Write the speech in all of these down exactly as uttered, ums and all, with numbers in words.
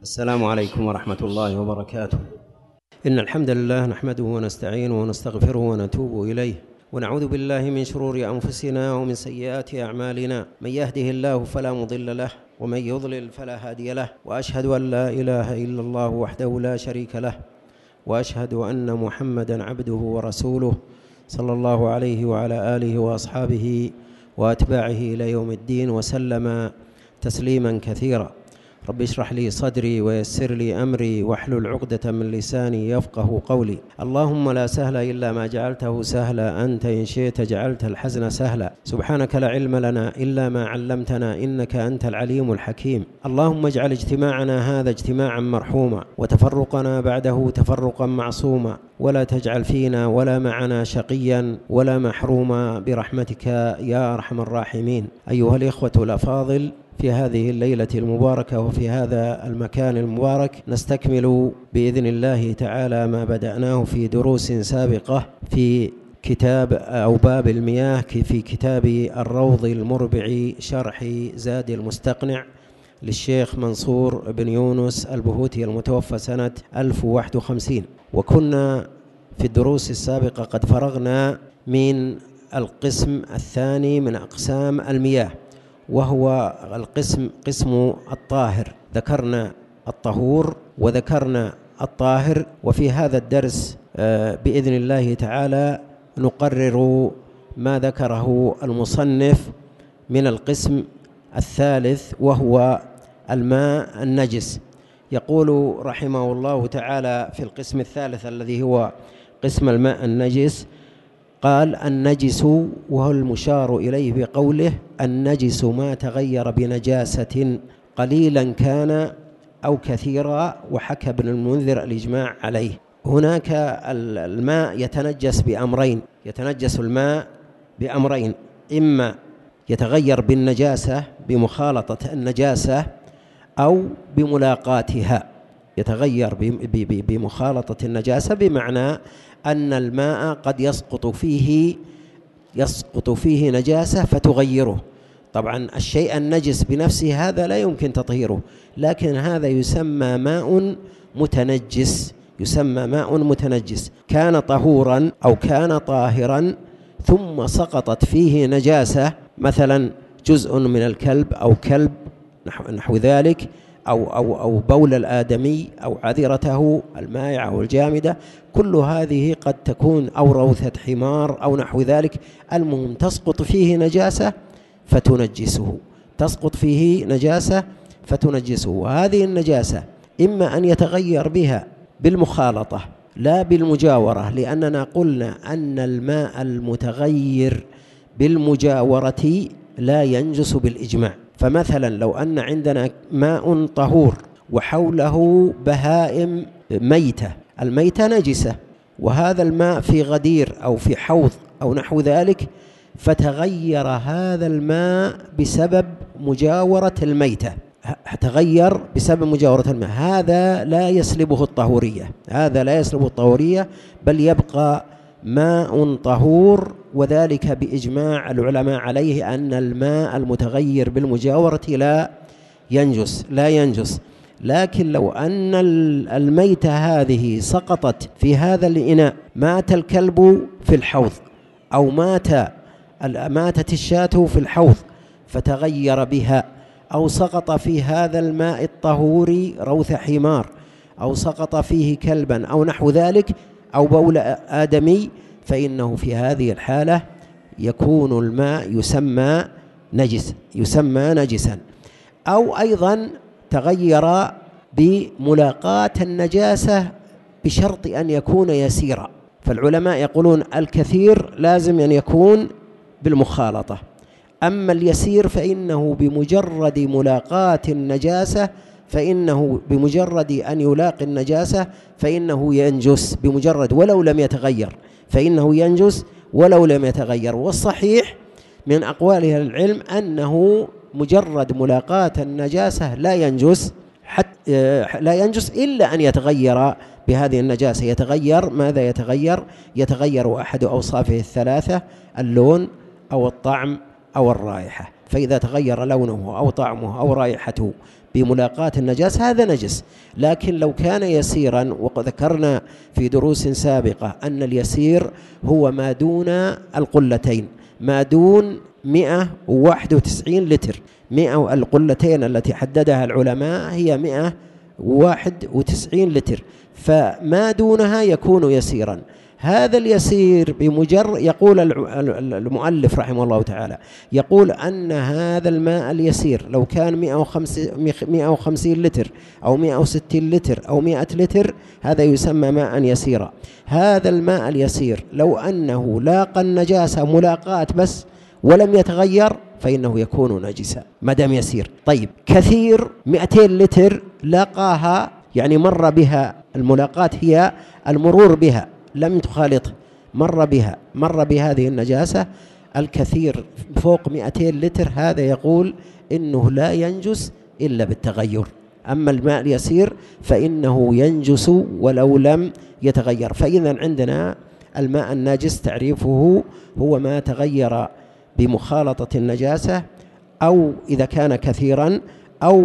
السلام عليكم ورحمة الله وبركاته. إن الحمد لله نحمده ونستعينه ونستغفره ونتوب إليه، ونعوذ بالله من شرور أنفسنا ومن سيئات أعمالنا. من يهده الله فلا مضل له، ومن يضلل فلا هادي له، وأشهد أن لا إله إلا الله وحده لا شريك له، وأشهد أن محمدًا عبده ورسوله صلى الله عليه وعلى آله وأصحابه وأتباعه إلى يوم الدين، وسلم تسليمًا كثيرا. رب اشرح لي صدري ويسر لي أمري واحلل عقدة من لساني يفقه قولي. اللهم لا سهل إلا ما جعلته سهلا، أنت إن شئت جعلت الحزن سهلا. سبحانك لا علم لنا إلا ما علمتنا، إنك أنت العليم الحكيم. اللهم اجعل اجتماعنا هذا اجتماعا مرحوما، وتفرقنا بعده تفرقا معصوما، ولا تجعل فينا ولا معنا شقيا ولا محروما برحمتك يا أرحم الراحمين. أيها الإخوة الأفاضل، في هذه الليلة المباركة وفي هذا المكان المبارك نستكمل بإذن الله تعالى ما بدأناه في دروس سابقة في كتاب أو باب المياه في كتاب الروض المربع شرح زاد المستقنع للشيخ منصور بن يونس البهوتي المتوفى سنة ألف وواحد وخمسين. وكنا في الدروس السابقة قد فرغنا من القسم الثاني من أقسام المياه، وهو القسم قسم الطاهر. ذكرنا الطهور وذكرنا الطاهر، وفي هذا الدرس بإذن الله تعالى نقرر ما ذكره المصنف من القسم الثالث، وهو الماء النجس. يقول رحمه الله تعالى في القسم الثالث الذي هو قسم الماء النجس، قال: النجس، وهو المشار إليه بقوله النجس ما تغير بنجاسة قليلا كان أو كثيرا، وحكى ابن المنذر الإجماع عليه. هناك الماء يتنجس بأمرين، يتنجس الماء بأمرين: إما يتغير بالنجاسة بمخالطة النجاسة، أو بملاقاتها. يتغير بمخالطة النجاسة بمعنى أن الماء قد يسقط فيه يسقط فيه نجاسة فتغيره. طبعا الشيء النجس بنفسه هذا لا يمكن تطهيره، لكن هذا يسمى ماء متنجس، يسمى ماء متنجس. كان طهورا أو كان طاهرا ثم سقطت فيه نجاسة، مثلا جزء من الكلب أو كلب نحو ذلك، أو, أو, أو بول الآدمي أو عذرته المائعة أو الجامدة، كل هذه قد تكون، أو روثة حمار أو نحو ذلك. المهم تسقط فيه نجاسة فتنجسه، تسقط فيه نجاسة فتنجسه. وهذه النجاسة إما أن يتغير بها بالمخالطة لا بالمجاورة، لأننا قلنا أن الماء المتغير بالمجاورة لا ينجس بالإجماع. فمثلا لو أن عندنا ماء طهور وحوله بهائم ميتة، الميتة نجسة، وهذا الماء في غدير أو في حوض أو نحو ذلك، فتغير هذا الماء بسبب مجاورة الميتة، تغير بسبب مجاورة الماء، هذا لا يسلبه الطهورية، هذا لا يسلبه الطهورية، بل يبقى ماء طهور. وذلك بإجماع العلماء عليه أن الماء المتغير بالمجاورة لا ينجس لا ينجس. لكن لو أن الميتة هذه سقطت في هذا الإناء، مات الكلب في الحوض، أو مات ماتت الشاة في الحوض فتغير بها، أو سقط في هذا الماء الطهور روث حمار، أو سقط فيه كلبا أو نحو ذلك، أو بول آدمي، فإنه في هذه الحالة يكون الماء يسمى نجس يسمى نجسا. أو أيضا تغير بملاقاة النجاسة بشرط أن يكون يسيرا. فالعلماء يقولون الكثير لازم أن يكون بالمخالطة، أما اليسير فإنه بمجرد ملاقاة النجاسة فإنه بمجرد أن يلاقي النجاسة فإنه ينجس بمجرد ولو لم يتغير، فإنه ينجس ولو لم يتغير. والصحيح من أقوال أهل العلم أنه مجرد ملاقاة النجاسة لا ينجس حتى لا ينجس إلا أن يتغير بهذه النجاسة. يتغير ماذا يتغير؟ يتغير أحد أوصافه الثلاثة: اللون أو الطعم أو الرائحة. فإذا تغير لونه أو طعمه أو رائحته بملاقاة النجاسة هذا نجس. لكن لو كان يسيرا، وذكرنا في دروس سابقة أن اليسير هو ما دون القلتين، ما دون مئة وواحد وتسعين لتر. مئة القلتين التي حددها العلماء هي مئة وواحد وتسعين لتر، فما دونها يكون يسيرا. هذا اليسير بمجرد، يقول المؤلف رحمه الله تعالى، يقول أن هذا الماء اليسير لو كان مئة وخمسين لتر أو مئة وستين لتر أو مئة لتر هذا يسمى ماء يسيرا. هذا الماء اليسير لو أنه لاقى النجاسة ملاقاة بس ولم يتغير فإنه يكون نجسا ما دام يسير. طيب كثير مئتين لتر لاقاها، يعني مر بها الملاقاة، هي المرور بها لم تخالط، مر بها مر بهذه النجاسة. الكثير فوق مئتين لتر هذا يقول إنه لا ينجس إلا بالتغير. أما الماء اليسير فإنه ينجس ولو لم يتغير. فإذا عندنا الماء الناجس تعريفه هو ما تغير بمخالطة النجاسة، أو إذا كان كثيرا، أو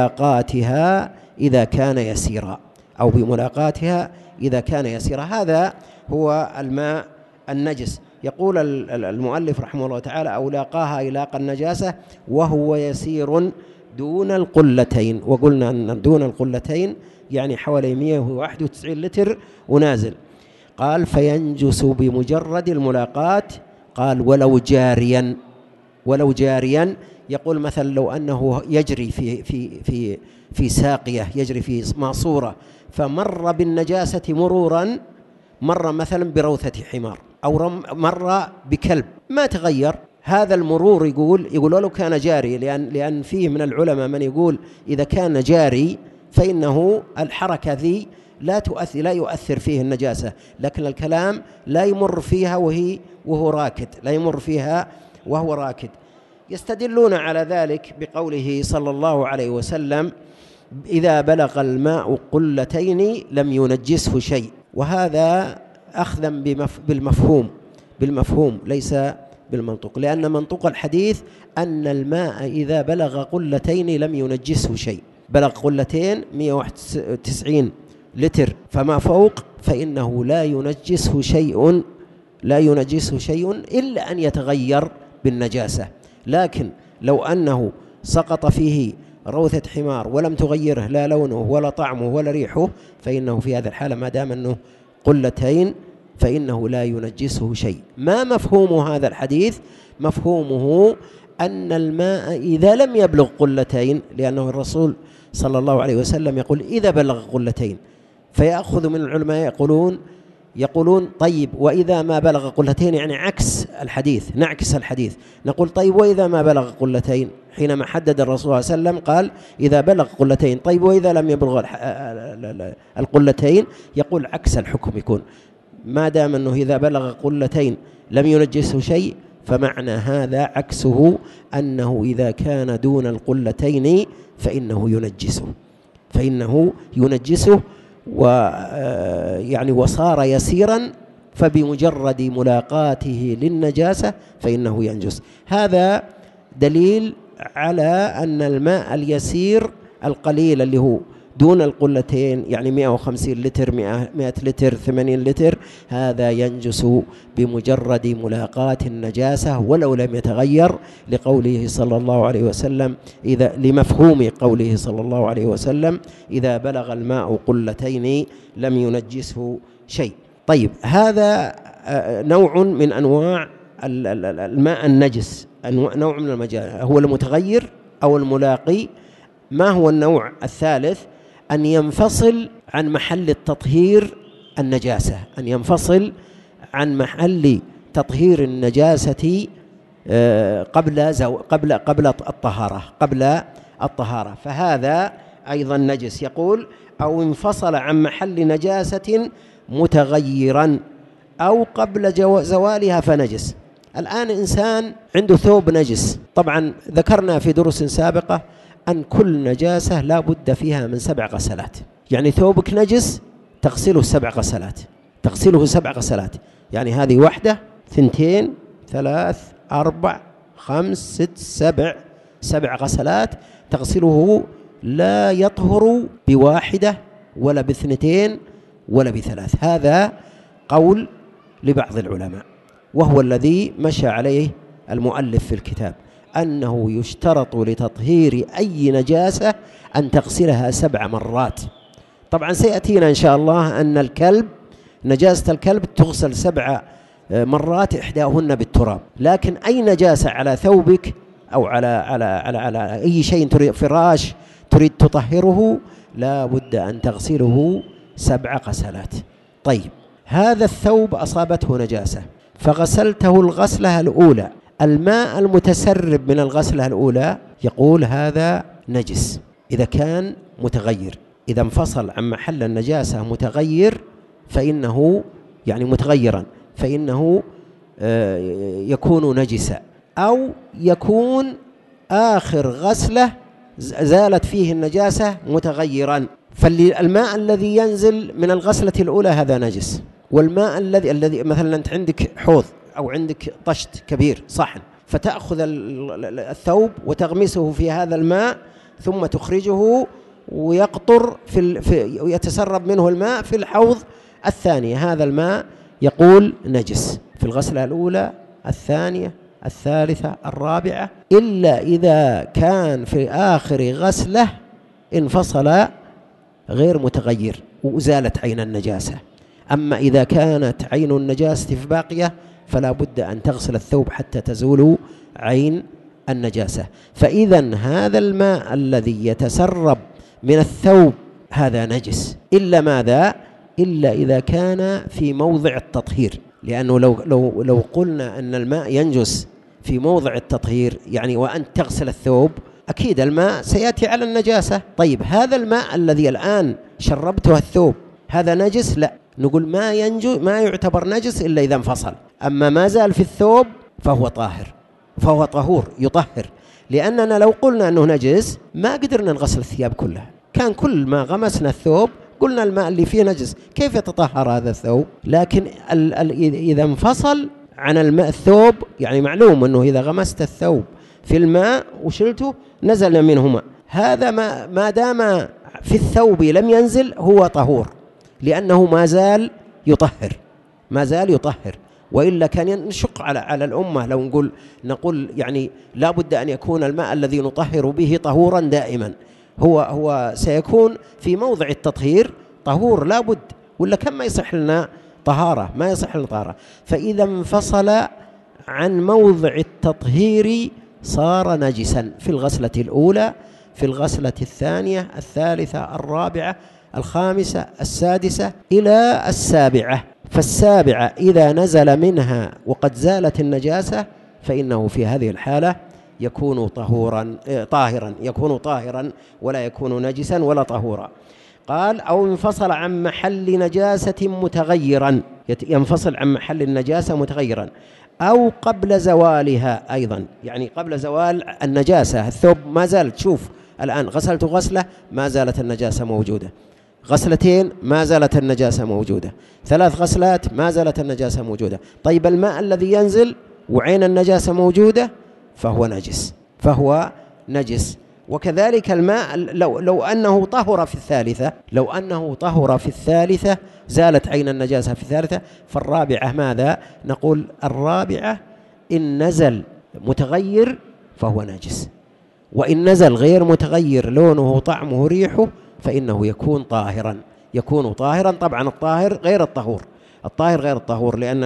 بملاقاتها إذا كان يسيرا، أو بملاقاتها إذا كان يسيرا. هذا هو الماء النجس. يقول المؤلف رحمه الله تعالى: أو لاقاها إلاقى النجاسة وهو يسير دون القلتين. وقلنا أن دون القلتين يعني حوالي مئة وواحد وتسعين لتر ونازل. قال: فينجس بمجرد الملاقاة. قال: ولو جاريا. ولو جاريا يقول مثلا لو أنه يجري في في في في ساقية، يجري في ماسورة، فمر بالنجاسة مرورا، مر مثلا بروثة حمار أو مر بكلب ما تغير، هذا المرور يقول يقول ولو كان جاري، لأن لأن فيه من العلماء من يقول إذا كان جاري فإنه الحركة ذي لا تؤثر لا يؤثر فيه النجاسة، لكن الكلام لا يمر فيها وهي وهو راكد، لا يمر فيها وهو راكد. يستدلون على ذلك بقوله صلى الله عليه وسلم: إذا بلغ الماء قلتين لم ينجسه شيء. وهذا أخذا بالمفهوم بالمفهوم ليس بالمنطق، لأن منطق الحديث أن الماء إذا بلغ قلتين لم ينجسه شيء. بلغ قلتين مئة وواحد وتسعين لتر فما فوق فإنه لا ينجسه شيء لا ينجسه شيء إلا أن يتغير بالنجاسة. لكن لو أنه سقط فيه روثة حمار ولم تغيره لا لونه ولا طعمه ولا ريحه فإنه في هذا الحالة ما دام أنه قلتين فإنه لا ينجسه شيء. ما مفهوم هذا الحديث؟ مفهومه أن الماء إذا لم يبلغ قلتين، لأنه الرسول صلى الله عليه وسلم يقول إذا بلغ قلتين، فيأخذ من العلماء يقولون يقولون طيب وإذا ما بلغ قلتين، يعني عكس الحديث، نعكس الحديث نقول طيب وإذا ما بلغ قلتين، حينما حدد الرسول صلى الله عليه وسلم قال إذا بلغ قلتين. طيب وإذا لم يبلغ القلتين يقول عكس الحكم، يكون ما دام أنه إذا بلغ قلتين لم ينجسه شيء، فمعنى هذا عكسه أنه إذا كان دون القلتين فإنه ينجسه فإنه ينجسه ويعني وصار يسيرا، فبمجرد ملاقاته للنجاسة فإنه ينجس. هذا دليل على أن الماء اليسير القليل اللي هو دون القلتين، يعني مئة وخمسين لتر مئة لتر ثمانين لتر، هذا ينجس بمجرد ملاقاة النجاسة ولو لم يتغير، لقوله صلى الله عليه وسلم إذا لمفهوم قوله صلى الله عليه وسلم إذا بلغ الماء قلتين لم ينجسه شيء. طيب هذا نوع من أنواع الماء النجس، نوع من المجال هو المتغير أو الملاقي. ما هو النوع الثالث؟ أن ينفصل عن محل التطهير النجاسة، أن ينفصل عن محل تطهير النجاسة قبل زو قبل قبل الطهارة قبل الطهارة فهذا أيضا نجس. يقول أو انفصل عن محل نجاسة متغيرا أو قبل زوالها فنجس. الآن إنسان عنده ثوب نجس، طبعا ذكرنا في دروس سابقة أن كل نجاسة لا بد فيها من سبع غسلات، يعني ثوبك نجس تغسله سبع غسلات تغسله سبع غسلات يعني هذه واحدة ثنتين ثلاث أربع خمس ست سبع سبع غسلات تغسله لا يطهر بواحدة ولا باثنتين ولا بثلاث. هذا قول لبعض العلماء، وهو الذي مشى عليه المؤلف في الكتاب، أنه يشترط لتطهير أي نجاسة أن تغسلها سبع مرات. طبعا سيأتينا إن شاء الله أن الكلب، نجاسة الكلب تغسل سبع مرات إحداهن بالتراب، لكن أي نجاسة على ثوبك أو على على على, على أي شيء تريد، فراش تريد تطهره، لا بد أن تغسله سبع غسلات. طيب، هذا الثوب أصابته نجاسة فغسلته الغسلة الأولى، الماء المتسرب من الغسلة الأولى يقول هذا نجس إذا كان متغير، إذا انفصل عن محل النجاسة متغير فإنه يعني متغيرا فإنه يكون نجسا، أو يكون آخر غسلة زالت فيه النجاسة متغيرا. فالماء الذي ينزل من الغسلة الأولى هذا نجس، والماء الذي الذي مثلا أنت عندك حوض أو عندك طشت كبير صحن، فتأخذ الثوب وتغمسه في هذا الماء ثم تخرجه ويقطر في, في ويتسرب منه الماء في الحوض الثانية، هذا الماء يقول نجس في الغسلة الأولى الثانية الثالثة الرابعة، إلا إذا كان في آخر غسلة انفصل غير متغير وزالت عين النجاسة. أما إذا كانت عين النجاسة في باقية فلا بد أن تغسل الثوب حتى تزول عين النجاسة. فإذا هذا الماء الذي يتسرب من الثوب هذا نجس، إلا ماذا؟ إلا إذا كان في موضع التطهير، لأنه لو, لو, لو قلنا أن الماء ينجس في موضع التطهير يعني وأنت تغسل الثوب، أكيد الماء سيأتي على النجاسة. طيب، هذا الماء الذي الآن شربته الثوب هذا نجس؟ لا، نقول ما ينجو ما يعتبر نجس إلا إذا انفصل، أما ما زال في الثوب فهو طاهر، فهو طهور يطهر. لأننا لو قلنا أنه نجس ما قدرنا نغسل الثياب كلها، كان كل ما غمسنا الثوب قلنا الماء اللي فيه نجس، كيف يتطهر هذا الثوب؟ لكن ال ال إذا انفصل عن الماء الثوب، يعني معلوم أنه إذا غمست الثوب في الماء وشلته نزل منه ماء، هذا ما, ما دام في الثوب لم ينزل هو طهور، لأنه ما زال يطهر، ما زال يطهر. وإلا كان ينشق على على الأمة لو نقول نقول يعني لا بد أن يكون الماء الذي نطهر به طهورا دائما، هو هو سيكون في موضع التطهير طهور لا بد، ولا كم ما يصح لنا طهارة، ما يصح لنا طهارة. فإذا انفصل عن موضع التطهير صار نجسا في الغسلة الأولى، في الغسلة الثانية الثالثة الرابعة الخامسة السادسة إلى السابعة. فالسابعة إذا نزل منها وقد زالت النجاسة فإنه في هذه الحالة يكون طهورا طاهرا، يكون طاهرا ولا يكون نجسا ولا طهورا. قال أو انفصل عن محل نجاسة متغيرا، ينفصل عن محل النجاسة متغيرا، أو قبل زوالها أيضا، يعني قبل زوال النجاسة الثوب ما زالت، شوف الآن غسلت غسلة ما زالت النجاسة موجودة، غسلتين ما زالت النجاسة موجودة، ثلاث غسلات ما زالت النجاسة موجودة. طيب الماء الذي ينزل وعين النجاسة موجودة فهو نجس، فهو نجس. وكذلك الماء لو, لو أنه طهر في الثالثة، لو أنه طهر في الثالثة زالت عين النجاسة في الثالثة، فالرابعة ماذا؟ نقول الرابعة إن نزل متغير فهو نجس، وإن نزل غير متغير لونه طعمه ريحه فإنه يكون طاهرا، يكون طاهرا. طبعا الطاهر غير الطهور، الطاهر غير الطهور، لأن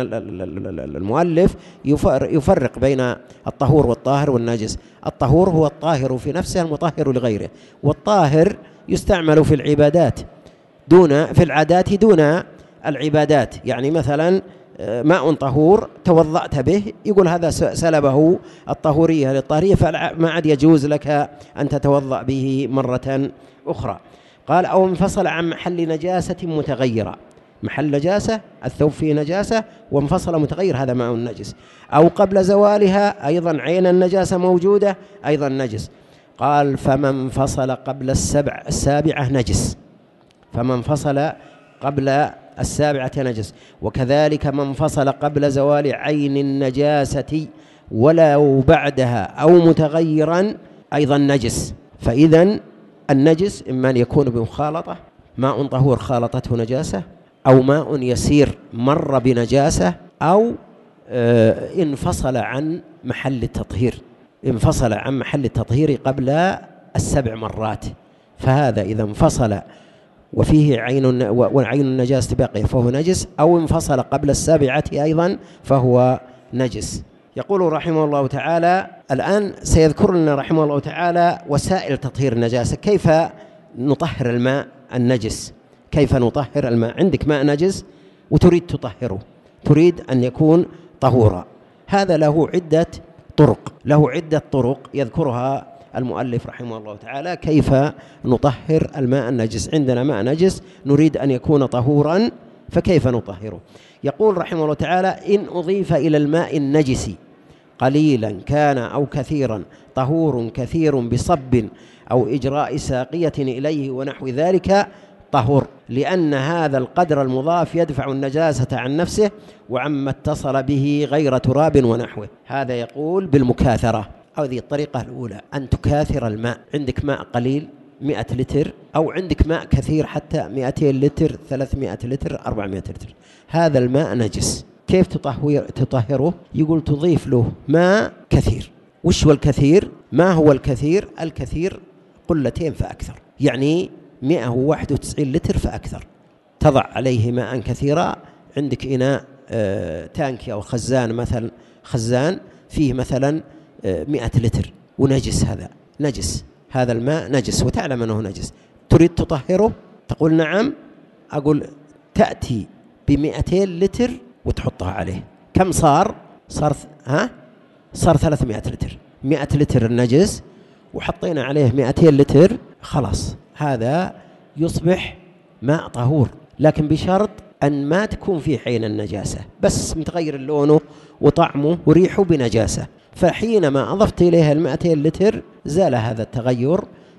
المؤلف يفرق بين الطهور والطاهر والنجس. الطهور هو الطاهر في نفسه المطهر لغيره، والطاهر يستعمل في العبادات دون في العادات دون العبادات. يعني مثلا ماء طهور توضأت به يقول هذا سلبه الطهورية للطهرية فما عاد يجوز لك أن تتوضأ به مرة أخرى. قال أو انفصل عن محل نجاسة متغيرة، محل نجاسة الثوب فيه نجاسة وانفصل متغير هذا ماء نجس، أو قبل زوالها أيضا عين النجاسة موجودة أيضا نجس. قال فمن انفصل قبل السبع السابعة نجس، فمن انفصل قبل السابعة نجس. وكذلك من انفصل قبل زوال عين النجاسة ولو بعدها أو متغيرا أيضا نجس. فإذن النجس إما أن يكون بمخالطة، ماء طهور خالطته نجاسة، أو ماء يسير مر بنجاسة، أو آه انفصل عن محل التطهير انفصل عن محل التطهير قبل السبع مرات، فهذا إذا انفصل وفيه عين وعين النجاسة باقية فهو نجس، أو انفصل قبل السابعة أيضا فهو نجس. يقول رحمه الله تعالى الآن سيذكر لنا رحمه الله تعالى وسائل تطهير النجاسة، كيف نطهر الماء النجس، كيف نطهر الماء. عندك ماء نجس وتريد تطهره، تريد أن يكون طهورا، هذا له عدة طرق له عدة طرق يذكرها المؤلف رحمه الله تعالى كيف نطهر الماء النجس. عندنا ماء نجس نريد أن يكون طهورا، فكيف نطهره؟ يقول رحمه الله تعالى: إن أضيف إلى الماء النجس قليلا كان أو كثيرا طهور كثير بصب أو إجراء ساقية إليه ونحو ذلك طهور، لأن هذا القدر المضاف يدفع النجاسة عن نفسه وعما اتصل به غير تراب ونحوه. هذا يقول بالمكاثرة. هذه الطريقة الأولى، أن تكاثر الماء. عندك ماء قليل مئة لتر، أو عندك ماء كثير حتى مئتين لتر، ثلاثمائة لتر، أربعمائة لتر، هذا الماء نجس. كيف تطهره؟ يقول تضيف له ماء كثير. وش هو الكثير؟ ما هو الكثير؟ الكثير قلتين فأكثر، يعني مئة وواحد وتسعين لتر فأكثر. تضع عليه ماء كثيرا. عندك إناء آه تانكي أو خزان، مثلا خزان فيه مثلا آه مئة لتر ونجس، هذا نجس، هذا الماء نجس وتعلم أنه نجس، تريد تطهره؟ تقول نعم. أقول تأتي بمئتين لتر وتحطها عليه. كم صار؟ صار ها صار ثلاثمائة لتر. مئة لتر النجس وحطينا عليه مئتين لتر، خلاص هذا يصبح ماء طهور، لكن بشرط أن ما تكون في حين النجاسة، بس متغير لونه وطعمه وريحه بنجاسة. فحينما أضفت إليها المئتين لتر زال هذا التغير،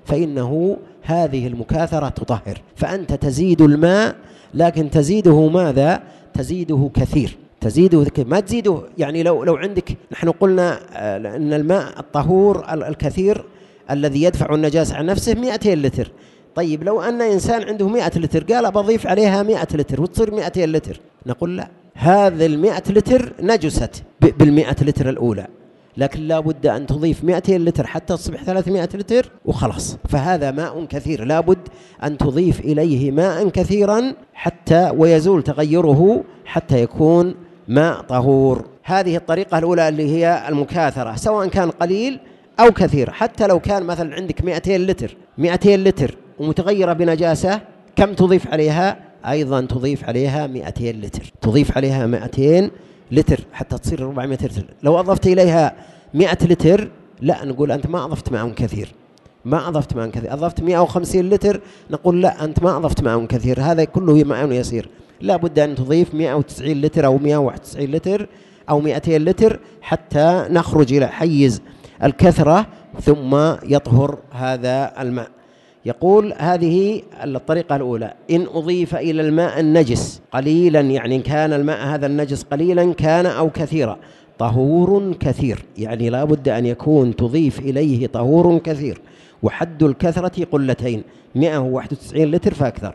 فإنه هذه المكاثرة تطهر. فأنت تزيد الماء، لكن تزيده ماذا؟ تزيده كثير، تزيده كثير، ما تزيده. يعني لو لو عندك، نحن قلنا أن الماء الطهور الكثير الذي يدفع النجاسة عن نفسه مئتين لتر. طيب لو أن إنسان عنده مئة لتر قال بضيف عليها مئة لتر وتصير مئتين لتر، نقول لا، هذا المئة لتر نجست بالمئة لتر الأولى، لكن لا بد أن تضيف مئتين لتر حتى تصبح ثلاثمائة لتر وخلاص. فهذا ماء كثير، لا بد أن تضيف إليه ماء كثيرا حتى ويزول تغيره حتى يكون ماء طهور. هذه الطريقة الأولى اللي هي المكاثرة، سواء كان قليل أو كثير. حتى لو كان مثلا عندك مئتين لتر مئتين لتر ومتغيرة بنجاسة، كم تضيف عليها؟ أيضا تضيف عليها مئتين لتر، تضيف عليها مئتين لتر حتى تصير أربعمائة لتر. لو أضفت إليها مئة لتر لا، نقول أنت ما أضفت ماء كثير، ما أضفت ماء كثير. أضفت مئة وخمسين لتر، نقول لا، أنت ما أضفت ماء كثير، هذا كله ماء يسير. لا بد أن تضيف مئة وتسعين لتر أو مئة وواحد وتسعين لتر أو مئتين لتر حتى نخرج إلى حيز الكثرة ثم يطهر هذا الماء. يقول هذه الطريقة الأولى: إن أضيف إلى الماء النجس قليلا، يعني كان الماء هذا النجس قليلا كان أو كثيرا، طهور كثير، يعني لا بد أن يكون تضيف إليه طهور كثير، وحد الكثرة قلتين، مئة وواحد وتسعين لتر فأكثر،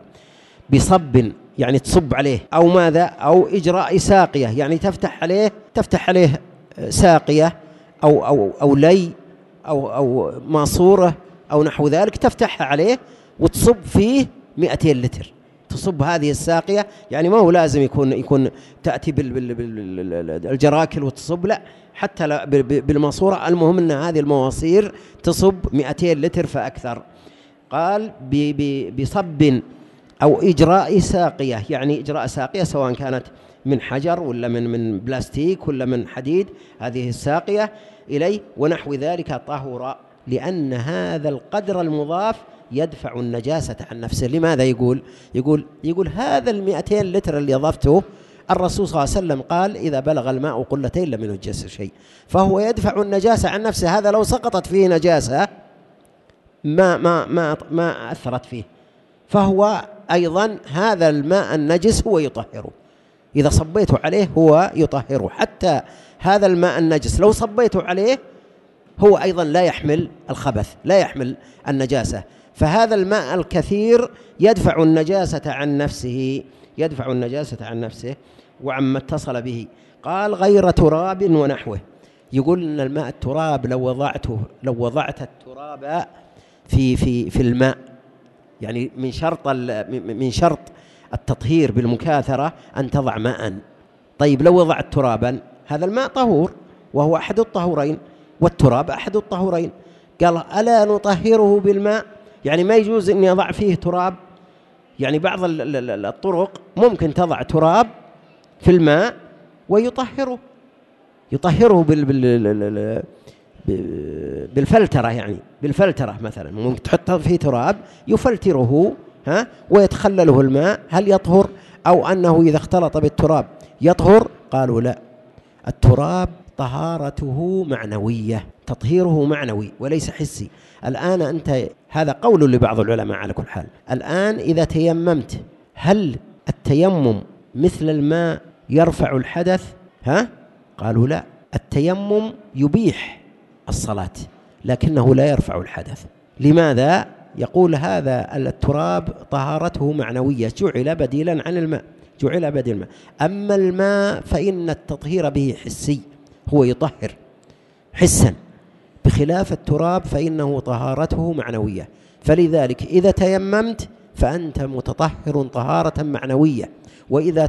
بصب يعني تصب عليه، أو ماذا؟ أو إجراء ساقية، يعني تفتح عليه تفتح عليه ساقية أو أو أو لي أو أو ماسورة أو نحو ذلك، تفتحها عليه وتصب فيه مئتين لتر. تصب هذه الساقية، يعني ما هو لازم يكون يكون تأتي بالجراكل وتصب، لا، حتى بالماسورة، المهم أن هذه المواصير تصب مئتين لتر فأكثر. قال بصب أو إجراء ساقية، يعني إجراء ساقية سواء كانت من حجر ولا من من بلاستيك ولا من حديد، هذه الساقية إليه ونحو ذلك طهر، لأن هذا القدر المضاف يدفع النجاسة عن نفسه. لماذا يقول يقول يقول هذا المئتين لتر اللي أضفته، الرسول صلى الله عليه وسلم قال إذا بلغ الماء قلتين لم ينجس شيء، فهو يدفع النجاسة عن نفسه. هذا لو سقطت فيه نجاسة ما ما ما ما أثرت فيه، فهو أيضا هذا الماء النجس هو يطهره، إذا صبيته عليه هو يطهره. حتى هذا الماء النجس لو صبيته عليه هو أيضا لا يحمل الخبث، لا يحمل النجاسة، فهذا الماء الكثير يدفع النجاسة عن نفسه، يدفع النجاسة عن نفسه وعما اتصل به. قال غير تراب ونحوه. يقول إن الماء التراب لو وضعته لو وضعت التراب في في في الماء، يعني من شرط من شرط التطهير بالمكاثرة أن تضع ماء. طيب لو وضعت ترابا، هذا الماء طهور وهو أحد الطهورين، والتراب أحد الطهورين. قال ألا نطهره بالماء؟ يعني ما يجوز أن يضع فيه تراب. يعني بعض الطرق ممكن تضع تراب في الماء ويطهره، يطهره بال بال بالفلترة، يعني بالفلترة مثلا ممكن تحط فيه تراب يفلتره ها ويتخلله الماء. هل يطهر؟ أو أنه إذا اختلط بالتراب يطهر؟ قالوا لا، التراب طهارته معنوية، تطهيره معنوي وليس حسي. الآن أنت، هذا قول لبعض العلماء على كل حال، الآن إذا تيممت، هل التيمم مثل الماء يرفع الحدث؟ ها؟ قالوا لا، التيمم يبيح الصلاة لكنه لا يرفع الحدث. لماذا؟ يقول هذا التراب طهارته معنوية، جعل بديلا عن الماء، جعل بديل الماء. أما الماء فإن التطهير به حسي، هو يطهر حسا، بخلاف التراب فإنه طهارته معنوية. فلذلك إذا تيممت فأنت متطهر طهارة معنوية، وإذا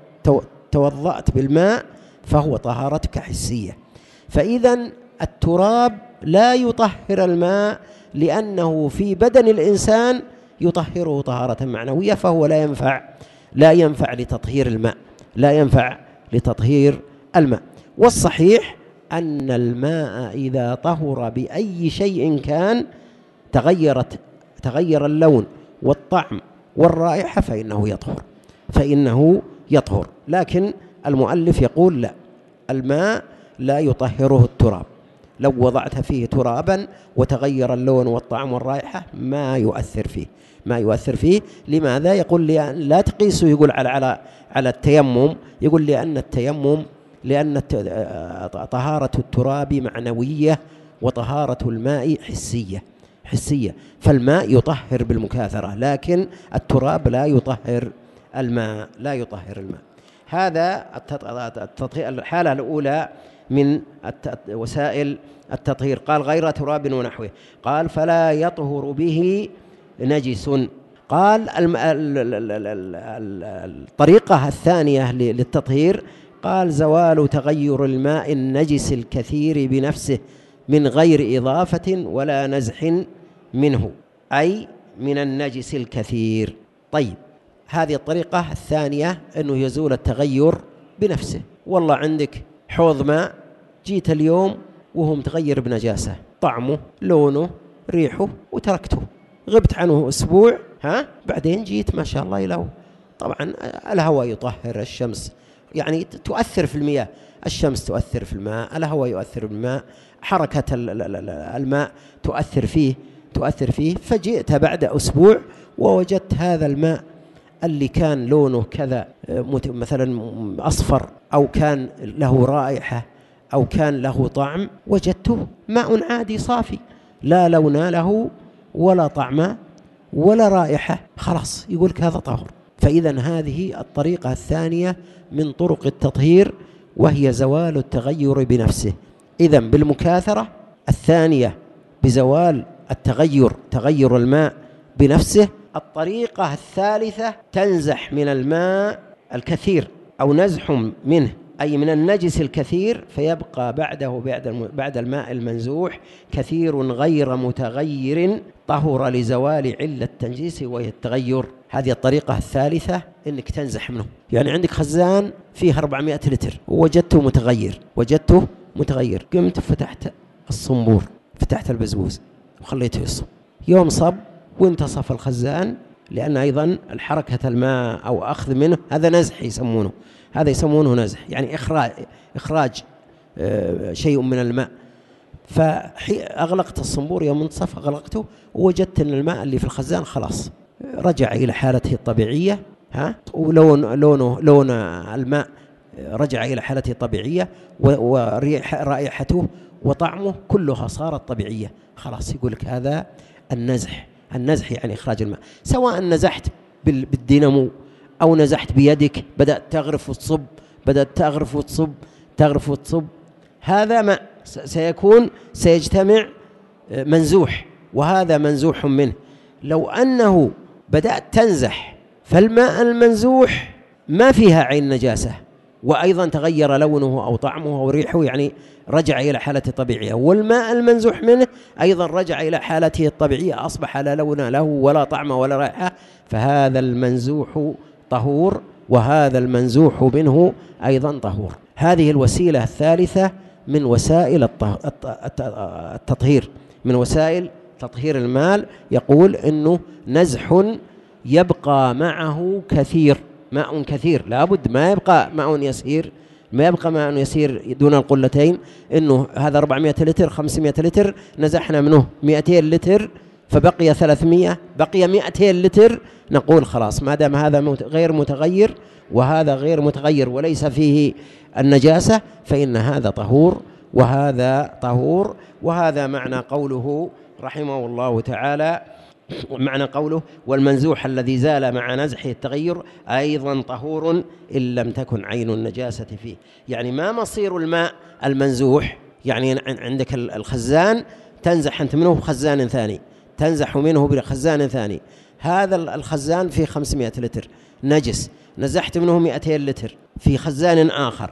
توضأت بالماء فهو طهارتك حسية. فإذا التراب لا يطهر الماء لأنه في بدن الإنسان يطهره طهارة معنوية، فهو لا ينفع لا ينفع لتطهير الماء، لا ينفع لتطهير الماء. والصحيح أن الماء إذا طهر بأي شيء كان، تغيرت تغير اللون والطعم والرائحة، فإنه يطهر فإنه يطهر لكن المؤلف يقول لا، الماء لا يطهره التراب. لو وضعت فيه ترابا وتغير اللون والطعم والرائحة ما يؤثر فيه، ما يؤثر فيه. لماذا؟ يقول لأن لا تقيسه، يقول على على على التيمم، يقول لأن التيمم لأن طهارة التراب معنوية وطهارة الماء حسية حسية فالماء يطهر بالمكاثرة، لكن التراب لا يطهر الماء، لا يطهر الماء. هذا التطهير، الحالة الأولى من وسائل التطهير. قال غير تراب ونحوه. قال فلا يطهر به نجس. قال الطريقة الثانية للتطهير، قال زوال تغير الماء النجس الكثير بنفسه من غير إضافة ولا نزح منه، أي من النجس الكثير. طيب، هذه الطريقة الثانية أنه يزول التغير بنفسه. والله عندك حوض ماء، جيت اليوم وهو متغير بنجاسة، طعمه لونه ريحه، وتركته، غبت عنه أسبوع، ها بعدين جيت ما شاء الله يلو. طبعا الهواء يطهر، الشمس يعني تؤثر في المياه، الشمس تؤثر في الماء، الهواء يؤثر بالماء، حركة الماء تؤثر فيه تؤثر فيه فجئت بعد أسبوع ووجدت هذا الماء اللي كان لونه كذا مثلا أصفر، أو كان له رائحة، أو كان له طعم، وجدته ماء عادي صافي، لا لون له ولا طعم ولا رائحة، خلاص يقول هذا طهر. فإذا هذه الطريقة الثانية من طرق التطهير، وهي زوال التغير بنفسه. إذن بالمكاثرة، الثانية بزوال التغير، تغير الماء بنفسه. الطريقة الثالثة تنزح من الماء الكثير أو نزح منه، أي من النجس الكثير، فيبقى بعده بعد الماء المنزوح كثير غير متغير طهر لزوال علة التنجيس وهي التغير. هذه الطريقة الثالثة، إنك تنزح منه. يعني عندك خزان فيه أربعمائة لتر ووجدته متغير، وجدته متغير قمت فتحت الصنبور، فتحت البزبوز وخليته يصب. يوم صب وانتصف الخزان، لأن أيضا الحركة الماء أو أخذ منه هذا نزح يسمونه، هذا يسمونه نزح، يعني إخراج إخراج شيء من الماء. فأغلقت الصنبور يوم انتصف، أغلقته ووجدت أن الماء اللي في الخزان خلاص رجع إلى حالته الطبيعية، ها، ولون لونه لون الماء رجع إلى حالته الطبيعية، ورائحته وطعمه كلها صارت طبيعية. خلاص يقول لك هذا النزح، النزح يعني إخراج الماء، سواء نزحت بالدينامو أو نزحت بيدك، بدأت تغرف وتصب، بدأت تغرف وتصب تغرف وتصب، هذا ماء سيكون سيجتمع منزوح، وهذا منزوح منه. لو أنه بدأت تنزح فالماء المنزوح ما فيها عين نجاسة، وأيضا تغير لونه أو طعمه أو ريحه، يعني رجع إلى حالته الطبيعية، والماء المنزوح منه أيضا رجع إلى حالته الطبيعية، أصبح لا لون له ولا طعم ولا رائحة، فهذا المنزوح طهور، وهذا المنزوح منه أيضا طهور. هذه الوسيلة الثالثة من وسائل التطهير، من وسائل تطهير المال. يقول إنه نزح يبقى معه كثير، ماء كثير، لابد ما يبقى ماء يسير، ما يبقى ماء يسير دون القلتين، إنه هذا أربعمائة لتر خمسمائة لتر نزحنا منه مئتين لتر فبقي ثلاثمائة، بقي مئتين لتر، نقول خلاص ما دام هذا غير متغير وهذا غير متغير وليس فيه النجاسة فإن هذا طهور وهذا طهور. وهذا معنى قوله رحمه الله تعالى، معنى قوله والمنزوح الذي زال مع نزحه التغير أيضا طهور إن لم تكن عين النجاسة فيه. يعني ما مصير الماء المنزوح؟ يعني عندك الخزان تنزح أنت منه بخزان ثاني، تنزح منه بخزان ثاني، هذا الخزان فيه خمسمائة لتر نجس، نزحت منه مئتين لتر في خزان آخر،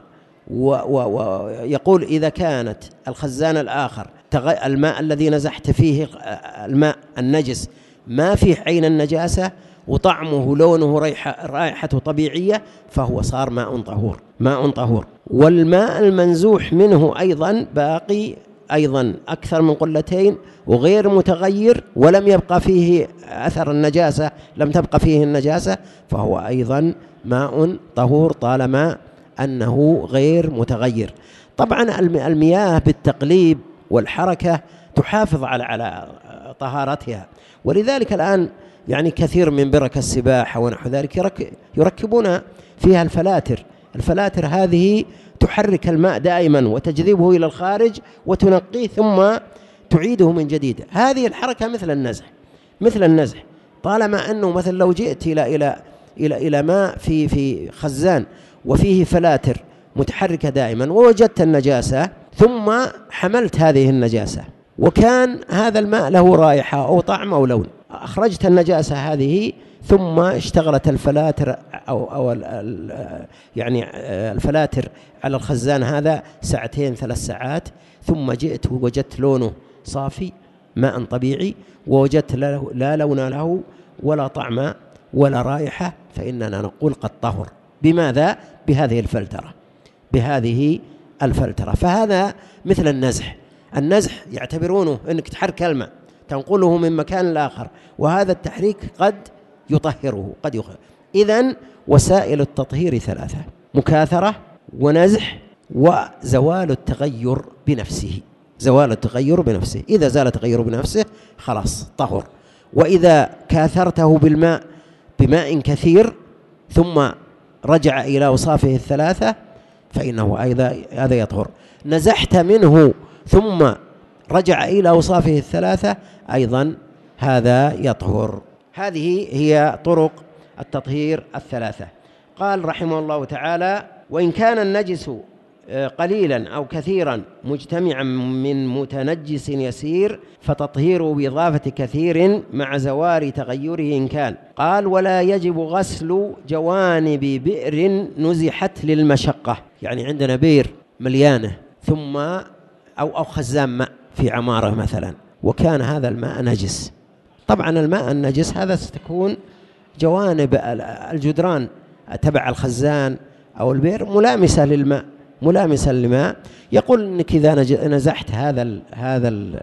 ويقول إذا كانت الخزان الآخر الماء الذي نزحت فيه الماء النجس ما فيه عين النجاسة وطعمه لونه رائحته طبيعية فهو صار ماء طهور، ماء طهور. والماء المنزوح منه أيضا باقي أيضا أكثر من قلتين وغير متغير ولم يبقى فيه أثر النجاسة، لم تبقى فيه النجاسة، فهو أيضا ماء طهور طالما أنه غير متغير. طبعا المياه بالتقليب والحركة تحافظ على على طهارتها، ولذلك الآن يعني كثير من برك السباحة ونحو ذلك يركبون فيها الفلاتر، الفلاتر هذه تحرك الماء دائما وتجذبه إلى الخارج وتنقيه ثم تعيده من جديد. هذه الحركة مثل النزح، مثل النزح، طالما أنه مثل لو جئت إلى إلى إلى إلى ماء في في خزان وفيه فلاتر متحركة دائما ووجدت النجاسة ثم حملت هذه النجاسة وكان هذا الماء له رائحة أو طعم أو لون، أخرجت النجاسة هذه ثم اشتغلت الفلاتر أو أو يعني الفلاتر على الخزان هذا ساعتين ثلاث ساعات، ثم جئت ووجدت لونه صافي ماء طبيعي ووجدت لا لون له ولا طعم ولا رائحة، فإننا نقول قد طهر. بماذا؟ بهذه الفلترة، بهذه الفلترة. فهذا مثل النزح، النزح يعتبرونه أنك تحرك الماء تنقله من مكان لآخر، وهذا التحريك قد يطهره قد يخرج. إذن وسائل التطهير ثلاثة: مكاثرة ونزح وزوال التغير بنفسه، زوال التغير بنفسه. إذا زال التغير بنفسه خلاص طهر. وإذا كاثرته بالماء بماء كثير ثم رجع إلى أوصافه الثلاثة فإنه أيضا هذا يطهر. نزحت منه ثم رجع إلى أوصافه الثلاثة أيضا هذا يطهر. هذه هي طرق التطهير الثلاثة. قال رحمه الله تعالى: وإن كان النجس قليلا أو كثيرا مجتمعا من متنجس يسير فتطهيره بإضافة كثير مع زوال تغيره إن كان. قال: ولا يجب غسل جوانب بئر نزحت للمشقة، يعني عندنا بئر مليانة ثم أو أو خزان ماء في عمارة مثلا وكان هذا الماء نجس. طبعا الماء النجس هذا ستكون جوانب الجدران تبع الخزان أو البئر ملامسة للماء، ملامسة للماء. يقول إنك إذا نزحت هذا ال هذا ال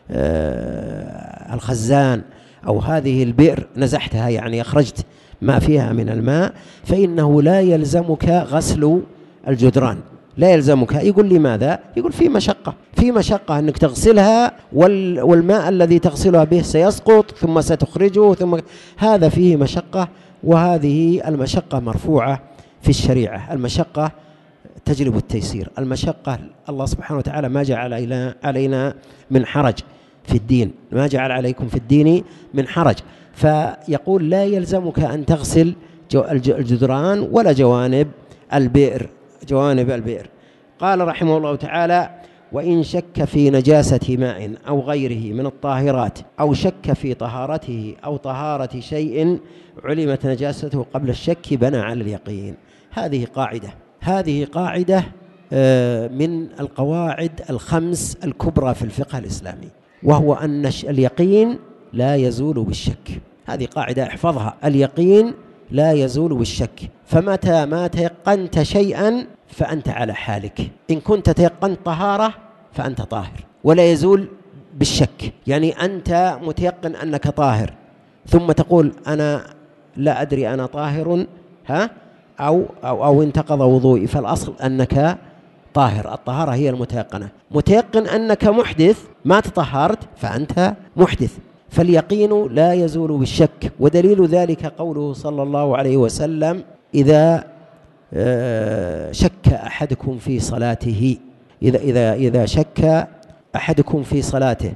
آه الخزان أو هذه البئر نزحتها، يعني أخرجت ما فيها من الماء، فإنه لا يلزمك غسل الجدران، لا يلزمك. يقول لماذا؟ يقول في مشقة، في مشقة أنك تغسلها وال والماء الذي تغسلها به سيسقط ثم ستخرجه ثم هذا فيه مشقة، وهذه المشقة مرفوعة في الشريعة. المشقة تجلب التيسير، المشقة الله سبحانه وتعالى ما جعل علينا من حرج في الدين، ما جعل عليكم في الدين من حرج. فيقول لا يلزمك أن تغسل الجدران ولا جوانب البئر جوانب البئر. قال رحمه الله تعالى: وإن شك في نجاسة ماء أو غيره من الطاهرات أو شك في طهارته أو طهارة شيء علمت نجاسته قبل الشك بنى على اليقين. هذه قاعدة هذه قاعدة من القواعد الخمس الكبرى في الفقه الإسلامي، وهو أن اليقين لا يزول بالشك. هذه قاعدة احفظها: اليقين لا يزول بالشك. فمتى ما تيقنت شيئا فأنت على حالك. إن كنت تيقنت طهارة فأنت طاهر ولا يزول بالشك. يعني أنت متيقن أنك طاهر ثم تقول أنا لا أدري أنا طاهر ها أو, أو, أو انتقض وضوئي، فالأصل أنك طاهر. الطهارة هي المتيقنة. متيقن أنك محدث ما تطهرت فأنت محدث. فاليقين لا يزول بالشك. ودليل ذلك قوله صلى الله عليه وسلم: إذا شك أحدكم في صلاته إذا إذا إذا شك أحدكم في صلاته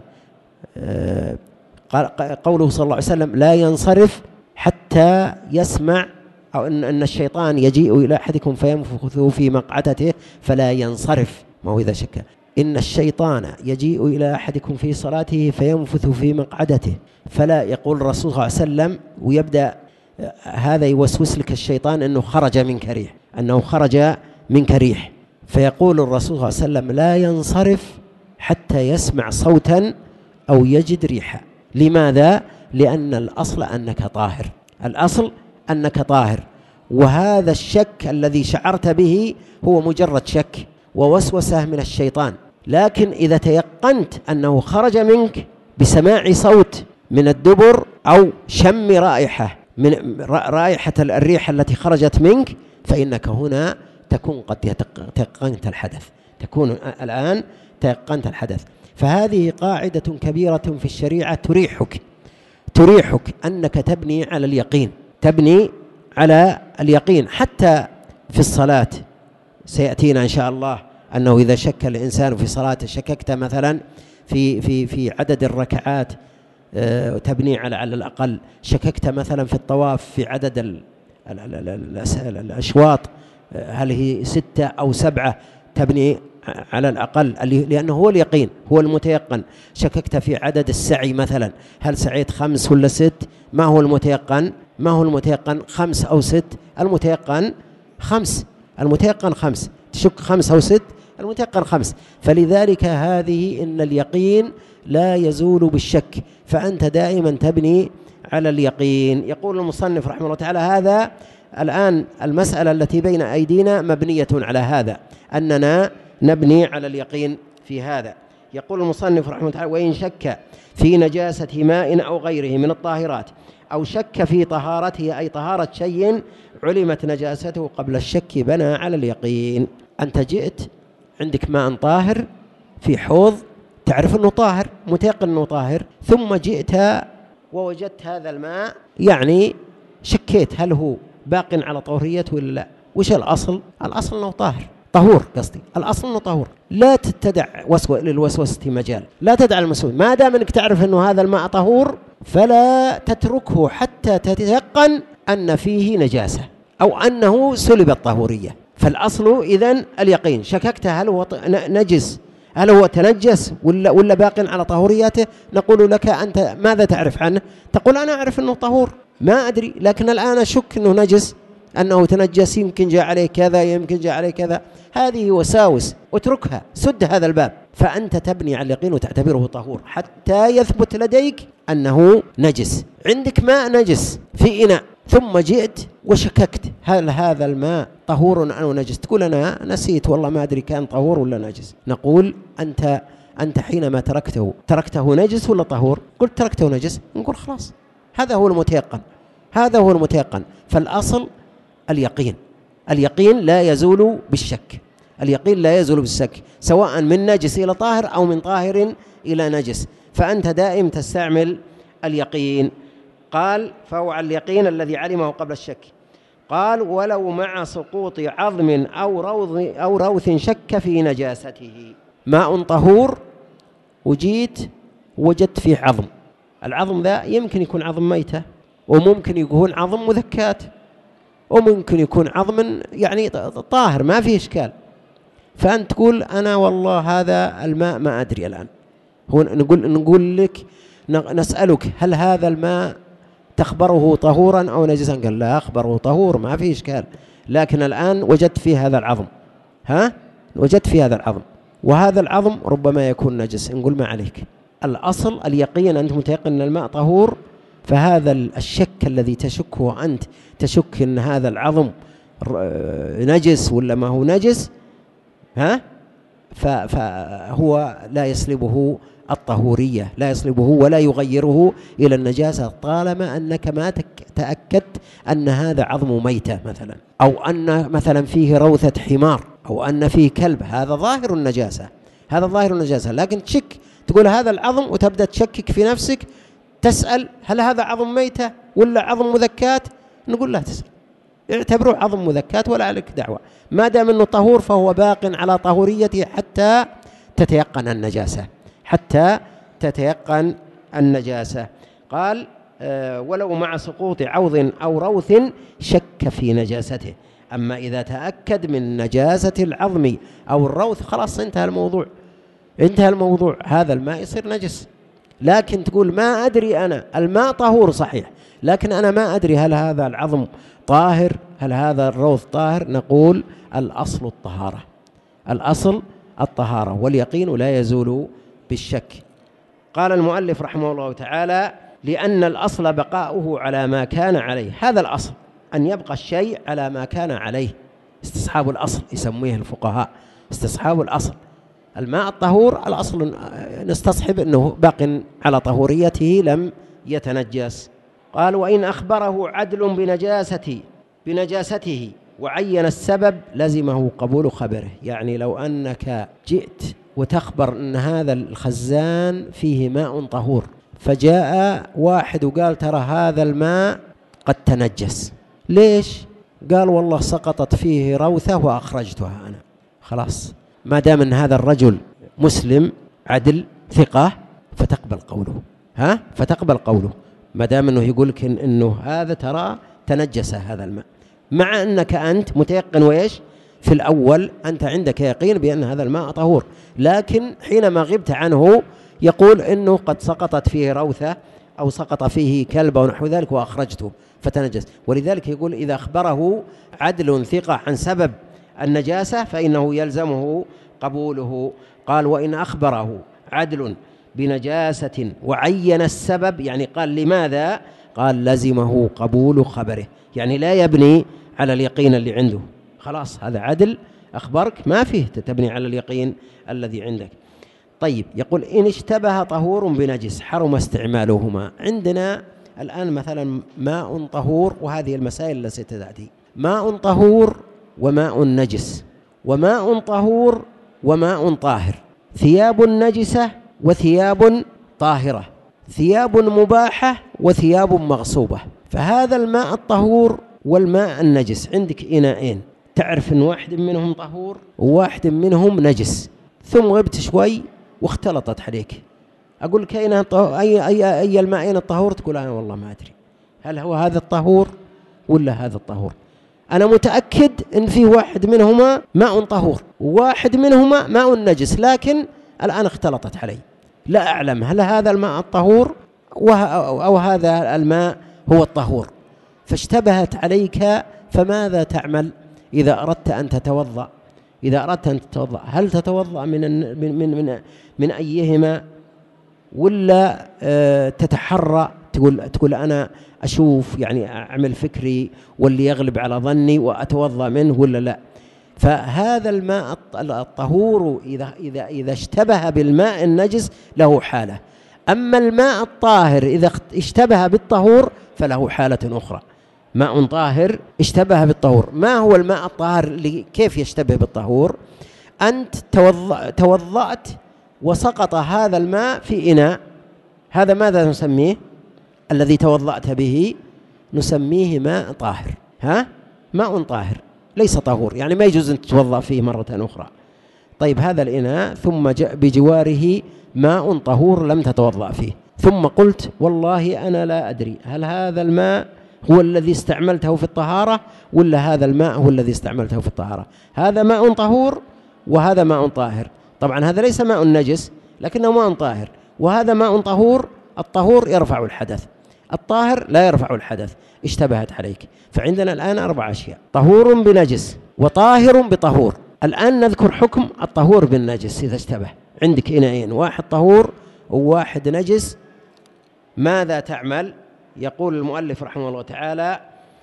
قوله صلى الله عليه وسلم: لا ينصرف حتى يسمع، أو أن أن الشيطان يجيء إلى أحدكم فينفث في مقعدته فلا ينصرف. ما هو إذا شك. إن الشيطان يجيء إلى أحدكم في صلاته فينفث في مقعدته فلا، يقول الرسول صلى الله عليه وسلم، ويبدأ هذا يوسوس لك الشيطان أنه خرج منك ريح أنه خرج منك ريح فيقول الرسول صلى الله عليه وسلم: لا ينصرف حتى يسمع صوتا أو يجد ريحا. لماذا؟ لأن الأصل أنك طاهر الأصل أنك طاهر. وهذا الشك الذي شعرت به هو مجرد شك ووسوسة من الشيطان. لكن إذا تيقنت أنه خرج منك بسماع صوت من الدبر أو شم رائحة من رائحة الريح التي خرجت منك، فإنك هنا تكون قد تيقنت الحدث تكون الآن تيقنت الحدث. فهذه قاعدة كبيرة في الشريعة تريحك تريحك أنك تبني على اليقين تبني على اليقين حتى في الصلاة. سيأتينا إن شاء الله أنه إذا شك الإنسان في صلاته، شككت مثلا في في في عدد الركعات تبني على على الأقل، شككت مثلا في الطواف في عدد ال ال ال ال الأشواط هل هي ستة أو سبعة، تبني على الأقل لأنه هو اليقين هو المتيقن. شككت في عدد السعي مثلا، هل سعيت خمس ولا ست؟ ما هو المتيقن ما هو المتيقن خمس أو ست؟ المتيقن خمس المتيقن خمس تشك خمس أو ست؟ المتيقن خمس. فلذلك هذه إن اليقين لا يزول بالشك، فأنت دائما تبني على اليقين. يقول المصنف رحمه الله تعالى: هذا الآن المسألة التي بين أيدينا مبنية على هذا، أننا نبني على اليقين في هذا. يقول المصنف رحمه الله تعالى: وإن شك في نجاسة ماء أو غيره من الطاهرات أو شك في طهارته أي طهارة شيء علمت نجاسته قبل الشك بنى على اليقين. أنت جئت عندك ماء طاهر في حوض، تعرف أنه طاهر متيقن أنه طاهر، ثم جئت ووجدت هذا الماء، يعني شكيت هل هو باق على طهوريته ولا لا. وش الأصل؟ الأصل أنه طاهر طهور قصدي الأصل أنه طهور. لا تدع وسو... للوسوسة مجال، لا تدع المسؤول. ما دام أنك تعرف أنه هذا الماء طهور فلا تتركه حتى تتيقن أن فيه نجاسة أو أنه سلب الطهورية. فالأصل إذن اليقين. شككت هل هو نجس، هل هو تنجس ولا ولا باق على طهوريته، نقول لك أنت ماذا تعرف عنه؟ تقول أنا أعرف أنه طهور ما أدري، لكن الآن أشك أنه نجس، أنه تنجس، يمكن جاء عليه كذا يمكن جاء عليه كذا. هذه وساوس، اتركها، سد هذا الباب. فأنت تبني على اليقين وتعتبره طهور حتى يثبت لديك أنه نجس. عندك ماء نجس في إناء ثم جئت وشككت هل هذا الماء طهور أو نجس، تقول أنا نسيت والله ما أدري كان طهور ولا نجس. نقول أنت أنت حينما تركته تركته نجس ولا طهور؟ قلت تركته نجس، نقول خلاص هذا هو المتيقن هذا هو المتيقن. فالأصل اليقين اليقين لا يزول بالشك اليقين لا يزول بالشك سواء من نجس إلى طاهر أو من طاهر إلى نجس، فأنت دائم تستعمل اليقين. قال: فهو على اليقين الذي علمه قبل الشك. قال: ولو مع سقوط عظم أو روض أو روث شك في نجاسته. ماء طهور وجيت وجدت فيه عظم، العظم ذا يمكن يكون عظم ميتة، وممكن يكون عظم مذكات، وممكن يكون عظم يعني طاهر ما فيه إشكال. فأنت تقول أنا والله هذا الماء ما أدري الآن، هو نقول نقول لك نسألك هل هذا الماء تخبره طهورا أو نجسا؟ قال لا أخبره طهور ما فيه إشكال، لكن الآن وجدت فيه هذا العظم، ها وجدت فيه هذا العظم، وهذا العظم ربما يكون نجس. نقول ما عليك، الأصل اليقين، أنت متيقن أن الماء طهور، فهذا الشك الذي تشكه أنت، تشك أن هذا العظم نجس ولا ما هو نجس، ها فهو لا يسلبه الطهورية، لا يسلبه ولا يغيره إلى النجاسة، طالما أنك ما تأكدت أن هذا عظم ميتة مثلا، أو أن مثلا فيه روثة حمار، أو أن فيه كلب، هذا ظاهر النجاسة، هذا ظاهر النجاسة. لكن تشك، تقول هذا العظم وتبدأ تشكك في نفسك، تسأل هل هذا عظم ميتة ولا عظم مذكات؟ نقول لا تسأل، اعتبروه عظم مذكات ولا عليك دعوة، ما دام أنه طهور فهو باق على طهوريته حتى تتيقن النجاسة، حتى تتيقن النجاسة. قال أه ولو مع سقوط عوض أو روث شك في نجاسته. أما إذا تأكد من نجاسة العظم أو الروث خلاص انتهى الموضوع، انتهى الموضوع، هذا الماء يصير نجس. لكن تقول ما أدري أنا، الماء طهور صحيح، لكن أنا ما أدري هل هذا العظم طاهر، هل هذا الروث طاهر؟ نقول الأصل الطهارة، الأصل الطهارة، واليقين لا يزول بالشك. قال المؤلف رحمه الله تعالى لأن الأصل بقاؤه على ما كان عليه، هذا الأصل أن يبقى الشيء على ما كان عليه، استصحاب الأصل يسميه الفقهاء، استصحاب الأصل. الماء الطهور الأصل نستصحب أنه باق على طهوريته لم يتنجس. قال وإن أخبره عدل بنجاسته بنجاسته وعين السبب لزمه قبول خبره. يعني لو أنك جئت وتخبر أن هذا الخزان فيه ماء طهور، فجاء واحد وقال ترى هذا الماء قد تنجس، ليش؟ قال والله سقطت فيه روثة وأخرجتها أنا، خلاص ما دام أن هذا الرجل مسلم عدل ثقة فتقبل قوله، ها فتقبل قوله، ما دام أنه يقول لك إن إنه هذا ترى تنجس هذا الماء، مع أنك أنت متيقن وإيش في الأول، أنت عندك يقين بأن هذا الماء طهور، لكن حينما غبت عنه يقول إنه قد سقطت فيه روثة أو سقط فيه كلب ونحو ذلك وأخرجته فتنجس. ولذلك يقول إذا أخبره عدل ثقة عن سبب النجاسة فإنه يلزمه قبوله. قال وإن أخبره عدل بنجاسة وعين السبب، يعني قال لماذا؟ قال لزمه قبول خبره، يعني لا يبني على اليقين اللي عنده، خلاص هذا عدل أخبرك ما فيه تبني على اليقين الذي عندك. طيب يقول إن اشتبه طهور بنجس حرم استعمالهما. عندنا الآن مثلا ماء طهور، وهذه المسائل التي ستأتي، ماء طهور وماء نجس، وماء طهور وماء طاهر، ثياب نجسة وثياب طاهرة، ثياب مباحة وثياب مغصوبة. فهذا الماء الطهور والماء النجس عندك إناءين، تعرف أن واحد منهم طهور وواحد منهم نجس، ثم غبت شوي واختلطت عليك، أقول لك أين أي, أي, أي الماءين الطهور؟ تقول أنا والله ما أدري هل هو هذا الطهور ولا هذا الطهور، أنا متأكد أن فيه واحد منهما ماء طهور وواحد منهما ماء نجس، لكن الآن اختلطت علي، لا أعلم هل هذا الماء الطهور أو هذا الماء هو الطهور، فاشتبهت عليك، فماذا تعمل إذا أردت أن تتوضأ؟ إذا أردت أن تتوضأ هل تتوضأ من من من من, من أيهما، ولا أه تتحرى تقول تقول أنا أشوف يعني أعمل فكري واللي يغلب على ظني وأتوضأ منه ولا لا؟ فهذا الماء الطهور إذا إذا إذا اشتبه بالماء النجس له حالة، أما الماء الطاهر إذا اشتبه بالطهور فله حالة أخرى. ماء طاهر اشتبه بالطهور، ما هو الماء الطاهر اللي كيف يشتبه بالطهور؟ أنت توضأ توضأت وسقط هذا الماء في إناء، هذا ماذا نسميه؟ الذي توضأت به نسميه ماء طاهر، ها ماء طاهر ليس طهور، يعني ما يجوز أن تتوضأ فيه مرة أخرى. طيب هذا الإناء ثم جاء بجواره ماء طهور لم تتوضأ فيه، ثم قلت والله أنا لا أدري هل هذا الماء هو الذي استعملته في الطهارة ولا هذا الماء هو الذي استعملته في الطهارة. هذا ماء طهور وهذا ماء طاهر، طبعا هذا ليس ماء نجس لكنه ماء طاهر، وهذا ماء طهور. الطهور يرفع الحدث، الطاهر لا يرفع الحدث. اشتبهت عليك. فعندنا الآن أربع أشياء: طهور بنجس وطاهر بطهور. الآن نذكر حكم الطهور بالنجس إذا اشتبه. عندك إناءين، واحد طهور وواحد نجس، ماذا تعمل؟ يقول المؤلف رحمه الله تعالى: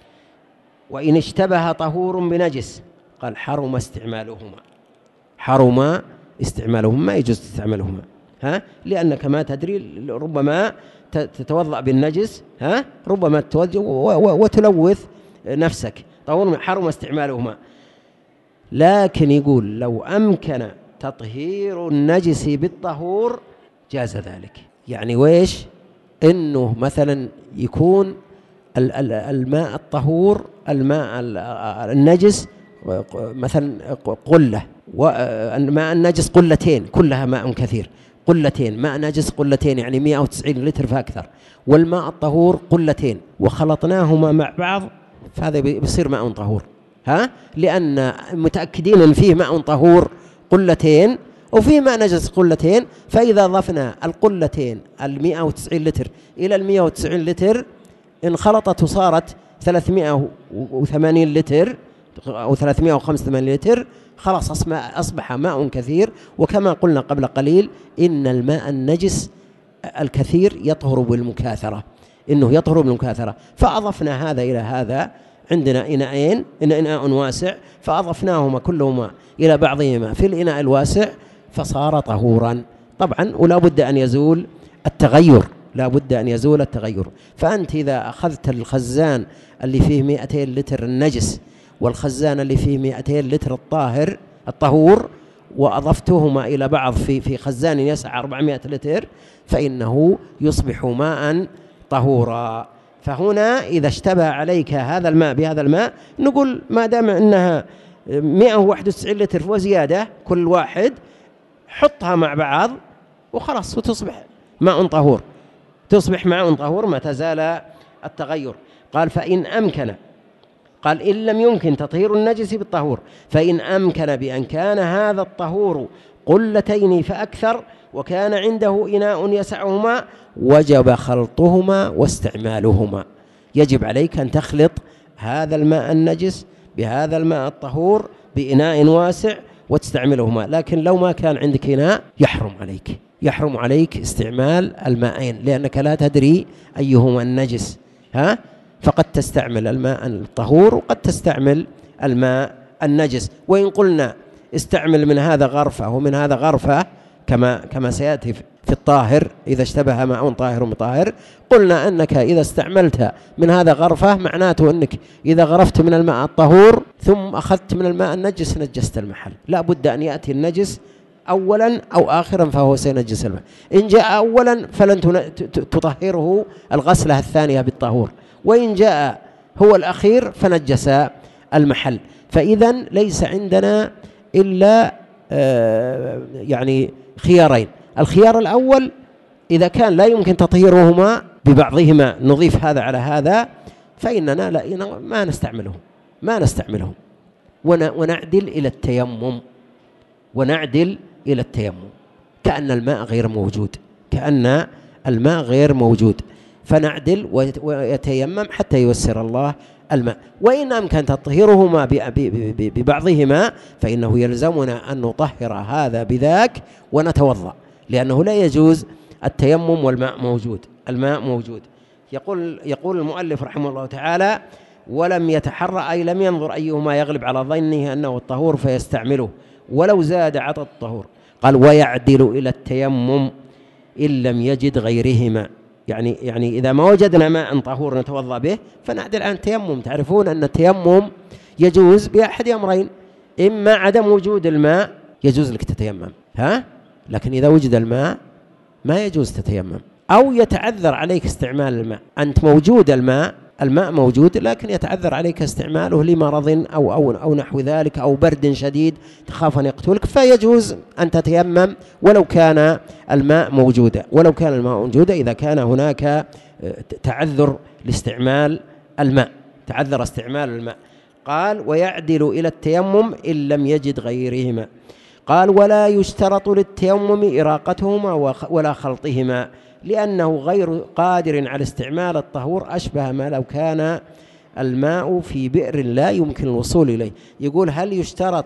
وإن اشتبه طهور بنجس، قال حرم استعمالهما. حرم استعمالهما، ما يجوز استعمالهما، ها؟ لأنك ما تدري، ربما تتوضأ بالنجس، ها؟ ربما تتوجه وتلوث نفسك. طهور حرم استعمالهما. لكن يقول لو أمكن تطهير النجس بالطهور جاز ذلك. يعني ويش؟ إنه مثلا يكون الماء الطهور، الماء النجس مثلا قلة، والماء النجس قلتين، كلها ماء كثير، قلتين ماء نجس قلتين يعني مئة وتسعين لتر فأكثر، والماء الطهور قلتين، وخلطناهما مع بعض، فهذا بيصير ماء طهور، ها؟ لأن متأكدين أن فيه ماء طهور قلتين وفيه ماء نجس قلتين، فإذا ضفنا القلتين المئة وتسعين لتر إلى المئة وتسعين لتر انخلطت وصارت ثلاثمئة وثمانين لتر أو ثلاثمئة وخمسة وثمانين لتر، خلاص أصبح ماء كثير. وكما قلنا قبل قليل إن الماء النجس الكثير يطهر بالمكاثرة، إنه يطهر بالمكاثرة. فأضفنا هذا إلى هذا، عندنا إناءين، إناء واسع، فأضفناهما كلهما إلى بعضهما في الإناء الواسع فصار طهورا. طبعا ولا بد أن يزول التغير، لا بد أن يزول التغير. فأنت إذا أخذت الخزان اللي فيه مئتين لتر النجس والخزان اللي فيه مئتين لتر الطاهر الطهور وأضفتهما إلى بعض في في خزان يسع أربعمائة لتر، فإنه يصبح ماء طهورا. فهنا إذا اشتبه عليك هذا الماء بهذا الماء، نقول ما دام أنها مئة وواحد وتسعين لتر وزيادة كل واحد، حطها مع بعض وخلاص وتصبح ماء طهور، تصبح ماء طهور ما تزال التغير. قال فإن أمكن، قال إن لم يمكن تطهير النجس بالطهور، فإن أمكن بأن كان هذا الطهور قلتين فأكثر وكان عنده إناء يسعهما وجب خلطهما واستعمالهما. يجب عليك أن تخلط هذا الماء النجس بهذا الماء الطهور بإناء واسع وتستعملهما. لكن لو ما كان عندك إناء يحرم عليك، يحرم عليك استعمال الماءين، لأنك لا تدري أيهما النجس، ها؟ فقد تستعمل الماء الطهور وقد تستعمل الماء النجس. وإن قلنا استعمل من هذا غرفة ومن هذا غرفة كما كما سيأتي في الطاهر إذا اشتبه ماء طاهر بطاهر، قلنا أنك إذا استعملت من هذا غرفة معناته أنك إذا غرفت من الماء الطهور ثم أخذت من الماء النجس نجست المحل. لا بد أن يأتي النجس أولا أو آخرا فهو سينجس الماء. إن جاء أولا فلن تطهره الغسلة الثانية بالطهور، وإن جاء هو الأخير فنجس المحل. فإذا ليس عندنا إلا آه يعني خيارين. الخيار الأول إذا كان لا يمكن تطهيرهما ببعضهما نضيف هذا على هذا، فإننا لا ما نستعملهم ما نستعملهم ونعدل إلى التيمم، ونعدل إلى التيمم كأن الماء غير موجود، كأن الماء غير موجود، فنعدل ويتيمم حتى ييسر الله الماء. وإن أمكن تطهيرهما ببعضهما فإنه يلزمنا أن نطهر هذا بذاك ونتوضأ، لأنه لا يجوز التيمم والماء موجود، الماء موجود. يقول يقول المؤلف رحمه الله تعالى: ولم يتحرى، أي لم ينظر أيهما يغلب على ظنه أنه الطهور فيستعمله ولو زاد عطى الطهور. قال: ويعدل إلى التيمم إن لم يجد غيرهما. يعني يعني إذا ما وجدنا ماء طهور نتوضأ به فنعدل عن التيمم. تعرفون أن التيمم يجوز بأحد أمرين: إما عدم وجود الماء يجوز لك تتيمم، ها؟ لكن إذا وجد الماء ما يجوز تتيمم، أو يتعذر عليك استعمال الماء. أنت موجود الماء الماء موجود لكن يتعذر عليك استعماله لمرض أو, أو, أو نحو ذلك، أو برد شديد تخاف أن يقتلك، فيجوز أن تتيمم ولو كان الماء موجودا، ولو كان الماء موجودا إذا كان هناك تعذر لاستعمال الماء، تعذر استعمال الماء. قال ويعدل إلى التيمم إن لم يجد غيرهما. قال ولا يشترط للتيمم إراقتهما ولا خلطهما، لأنه غير قادر على استعمال الطهور، أشبه ما لو كان الماء في بئر لا يمكن الوصول إليه. يقول هل يشترط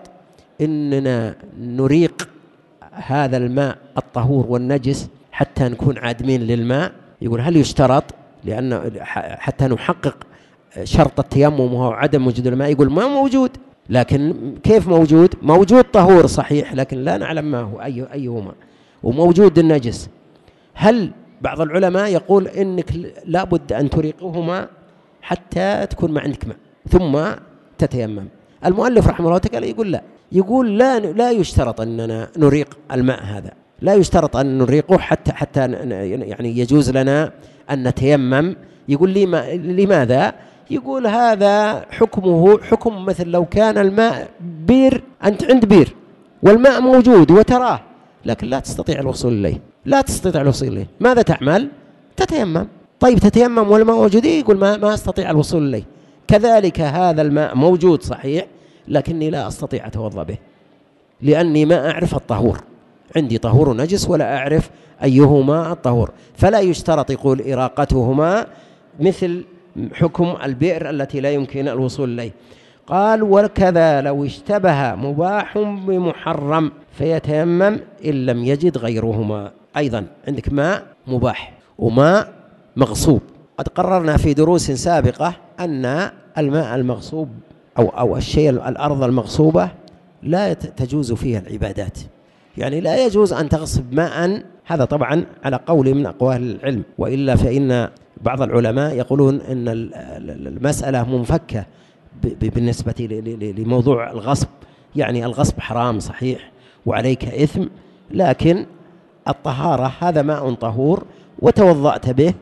إننا نريق هذا الماء الطهور والنجس حتى نكون عادمين للماء؟ يقول هل يشترط، لأن حتى نحقق شرط التيمم وهو عدم وجود الماء. يقول ما موجود، لكن كيف موجود؟ موجود طهور صحيح لكن لا نعلم ما هو أي أيهما، وموجود النجس. هل بعض العلماء يقول إنك لابد أن تريقهما حتى تكون ما عندك ماء ثم تتيمم. المؤلف رحمه الله تعالى يقول لا، يقول لا لا يشترط أننا نريق الماء هذا، لا يشترط أن نريقه حتى حتى يعني يجوز لنا أن نتيمم. يقول لي ما لماذا؟ يقول هذا حكمه حكم مثل لو كان الماء بير، أنت عند بير والماء موجود وتراه لكن لا تستطيع الوصول إليه، لا تستطيع الوصول إليه، ماذا تعمل؟ تتيمم. طيب تتيمم والماء موجود، يقول ما ما أستطيع الوصول إليه. كذلك هذا الماء موجود صحيح لكني لا أستطيع أتوضأ به لأني ما أعرف الطهور، عندي طهور ونجس ولا أعرف أيهما الطهور، فلا يشترط يقول إراقتهما مثل حكم البئر التي لا يمكن الوصول إليه. قال وكذا لو اشتبه مباح بمحرم فيتيمم إن لم يجد غيرهما. أيضا عندك ماء مباح وماء مغصوب. قد قررنا في دروس سابقة أن الماء المغصوب أو, أو الشيء الأرض المغصوبة لا تجوز فيها العبادات، يعني لا يجوز أن تغصب ماء، هذا طبعا على قول من أقوال العلم، وإلا فإن بعض العلماء يقولون أن المسألة منفكة بالنسبة لموضوع الغصب، يعني الغصب حرام صحيح وعليك إثم، لكن الطهارة هذا ماء طهور وتوضأت به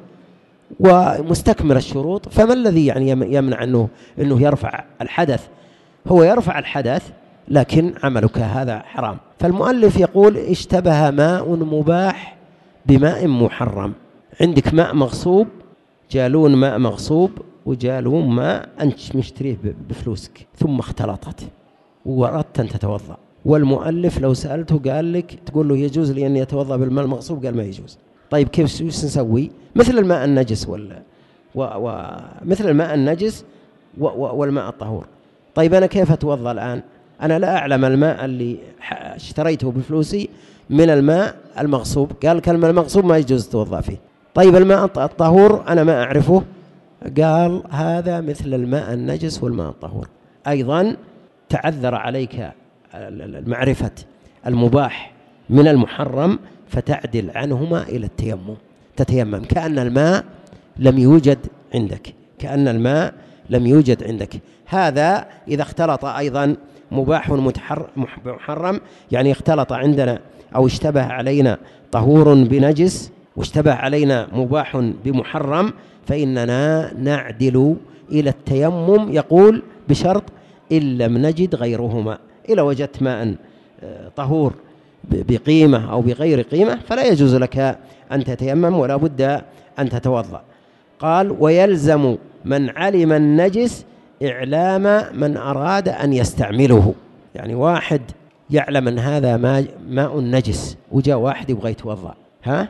ومستكمل الشروط، فما الذي يعني يمنع أنه, أنه يرفع الحدث؟ هو يرفع الحدث لكن عملك هذا حرام. فالمؤلف يقول اشتبه ماء مباح بماء محرم. عندك ماء مغصوب، جالون ماء مغصوب وجالون ماء أنت مشتريه بفلوسك ثم اختلطت وأردت أن تتوضأ، والمؤلف لو سألته قال لك تقول له يجوز لي أن يتوضأ بالماء المغصوب؟ قال ما يجوز. طيب كيف نسوي؟ مثل الماء النجس ولا ومثل الماء النجس و و والماء الطهور. طيب أنا كيف أتوضأ الآن؟ أنا لا أعلم الماء اللي اشتريته بفلوسي من الماء المغصوب، قال كلمة المغصوب ما يجوز تتوضأ فيه. طيب الماء الطهور أنا ما أعرفه، قال هذا مثل الماء النجس والماء الطهور. أيضا تعذر عليك المعرفة المباح من المحرم فتعدل عنهما إلى التيمم، تتيمم كأن الماء لم يوجد عندك، كأن الماء لم يوجد عندك. هذا إذا اختلط أيضا مباح محرم، يعني اختلط عندنا أو اشتبه علينا طهور بنجس واشتبه علينا مباح بمحرم، فإننا نعدل إلى التيمم، يقول بشرط إن لم نجد غيرهما. إذا وجدت ماء طهور بقيمة أو بغير قيمة فلا يجوز لك أن تتيمم ولا بد أن تتوضأ. قال ويلزم من علم النجس إعلام من أراد أن يستعمله، يعني واحد يعلم أن هذا ماء نجس وجاء واحد يبغى يتوضأ، ها